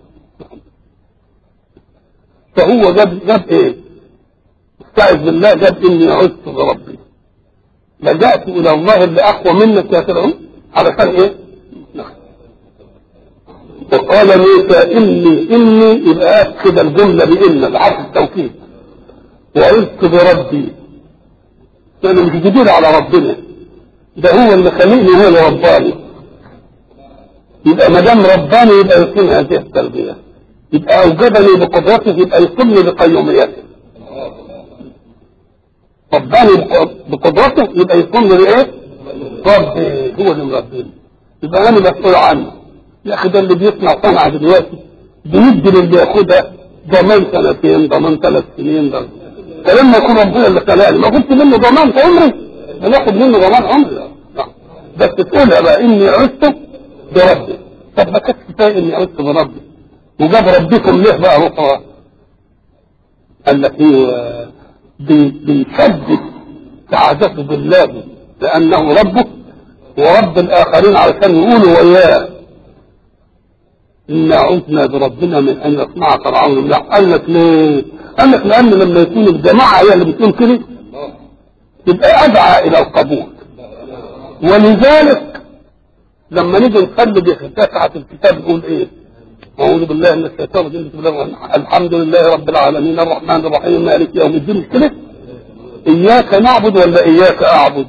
Speaker 1: فهو جاب ايه؟ استعذ بالله، جاب اني عزت بربي. لجأت الى الله اللي اقوى منك يا فرعون علشان ايه؟ وقال موسى اني يبقى اكد الجمله بان العرف التوكيد وعزت بربي. انا مش جديد على ربنا، ده هو اللي خليني هو اللي رباني. يبقى ما دام رباني يبقى يكون هذه التربيه، يبقى اوجدني بقدرته، يبقى يقومني بقيوميته. رباني بقدرته يبقى يقومني بايه؟ ربي هو اللي مربيني، يبقى انا مسؤول عنه. يا اخي ده اللي بيصنع صنعه دلوقتي بيدي للي ياخدها ضمان 2 ضمان 3 سنين ده. فلما يكون ربنا اللي خلاني ما كنت منه ضمان عمري، بناخد منه ضمان عمري. بس تقولها بقى اني عزت بربي. طب ما كانش كفايه اني عزت بربي وجاب ربكم ليه بقى رفعه؟ قال لك ايه؟ بيشدد سعادته بالله لانه ربه ورب الاخرين علشان يقولوا وياه إنا عدنا بربنا من أن يصنع فرعون. لا، قال لك ليه؟ قال لك لأن لما يكون الجماعة هي اللي بتقول كده يبقى أدعى إلى القبول. ولذلك لما نيجي نخلي بفتحة الكتاب يقول إيه؟ أعوذ بالله من الشيطان الرجيم، الحمد لله رب العالمين الرحمن الرحيم مالك يوم الدين. مش كده؟ إياك نعبد ولا إياك أعبد؟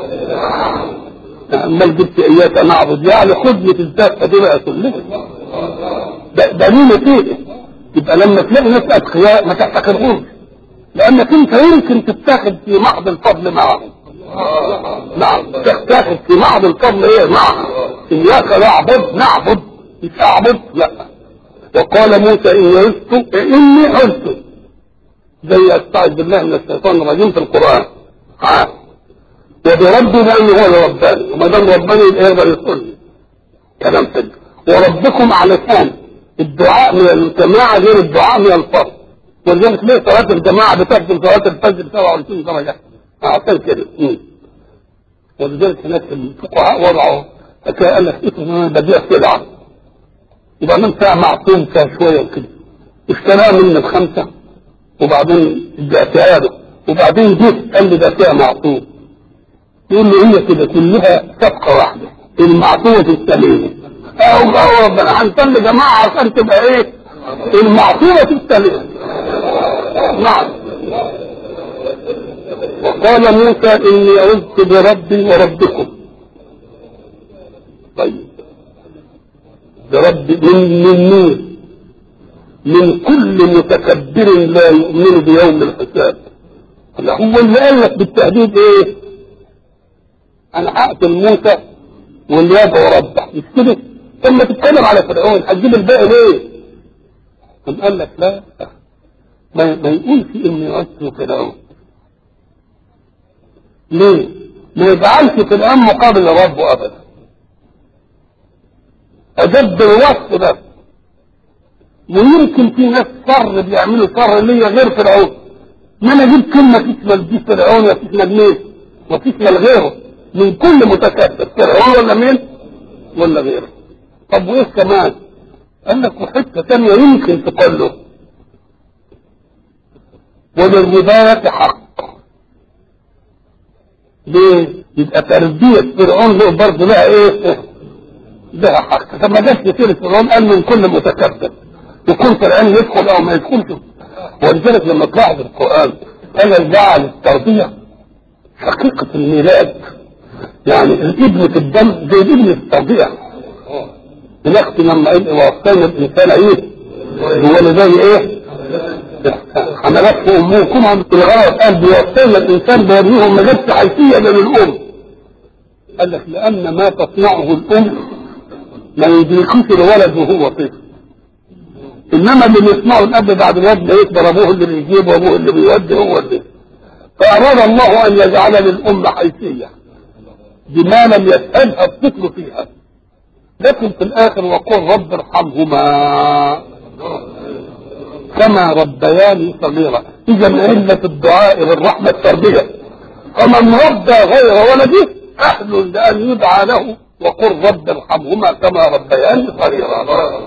Speaker 1: أمال جبت إياك نعبد يعني خدني في الذات دي بقى كلها. ده مين فيه؟ يبقى لما تلاقي ناس أتقياء ما تحتكرهمش، لأنك أنت يمكن تتاخد في محض الفضل معهم. نعم، تتاخد في محض الفضل إيه معهم. إياك نعبد مش أعبد، لا. وقال موسى إني عزت زي أستعذ بالله من الشيطان الرجيم في القرآن. وبربي لأنه هو رباني، وما دام رباني يقدر يصلي كلام حلو. وربكم علشان الدعاء من الجماعة غير الدعاء من الفرد. ولذلك ليه صلاة الجماعة بتخدم صلاة الفجر 27 درجة عشان كده. ولذلك هناك الفقهاء وضعوا حكاية قال لك اسمه بديع سلعة، يبقى من ساعة معصوم فيها شوية وكده اشتراها من ب5 وبعدين اديتها له وبعدين جيت قال لي ده فيها معصوم. يقول له هي كده كلها صفقة واحدة، المعصومة السليمة. أو ربنا هنصلي جماعة عشان تبقى ايه؟ المعصومة السليمة. نعم. وقال موسى إني عزت بربي وربكم. طيب بربي من نور من كل متكبر لا يؤمن بيوم الحساب. هو اللي قال لك بالتهديد ايه؟ انا هقتل موسى واللي يدعو ربه، مش كده؟ ثم تتكلم على فرعون هتجيب الباقي ليه؟ قام قال لك لا، ما يقولش اني عزت فرعون. ليه؟ ما يجعلش فرعون مقابل ربه ابدا. اجد الوصف ده. ويمكن في ناس شر بيعملوا شر ليا غير فرعون. ما انا اجيب كلمه تشمل دي فرعون وتشمل مين؟ وتشمل غيره من كل متكبر، فرعون ولا مين؟ ولا غيره. طب وايه كمان؟ قال لك وحته ثانيه يمكن تقول له وللرباية حق. ليه؟ يبقى تربية فرعون له برضه لها ايه؟ لها حق. طب ما جاش كتير فرعون قال من كل متكبر يكون فرعون يدخل او ما يدخلش. ولذلك لما تلاحظ القرآن قال جعل التربية حقيقة الميلاد، يعني الابن في الدم زي الابن في التربية. بنختم لما وصينا الانسان ايه بوالديه ايه حملته امه كما في الغرض قال بيوصينا الانسان بيرميهم ما جابش حيثيه للام. قال لك لان ما تصنعه الام ما يدركوش الولد وهو طفل، انما اللي بيصنعه الاب بعد الواد ما يكبر ابوه اللي بيجيب وابوه اللي بيودي هو اللي. فاراد الله ان يجعل للام حيثيه بما لم يسألها الطفل فيها، لكن في الاخر وقل رب ارحمهما كما ربياني صغيرا. اذا علة الدعاء بالرحمة التربية، فمن ربى غير ولده اهل لان يدعى له وقل رب ارحمهما كما ربياني صغيرا.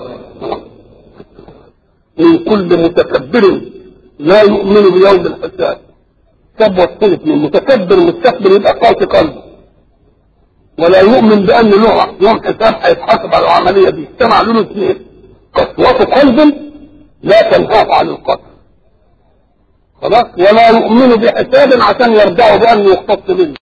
Speaker 1: من كل متكبر لا يؤمن بيوم الحساب. كب والصلت من متكبر مستكبر يبقى قاسي قلبه ولا يؤمن بان له يوم حساب هيتحاسب على العمليه دي. اجتمع له اثنين، قسوة قلب لا تنهاه عن القتل خلاص، ولا يؤمن بحساب عشان يرجعوا بانه يختص منه.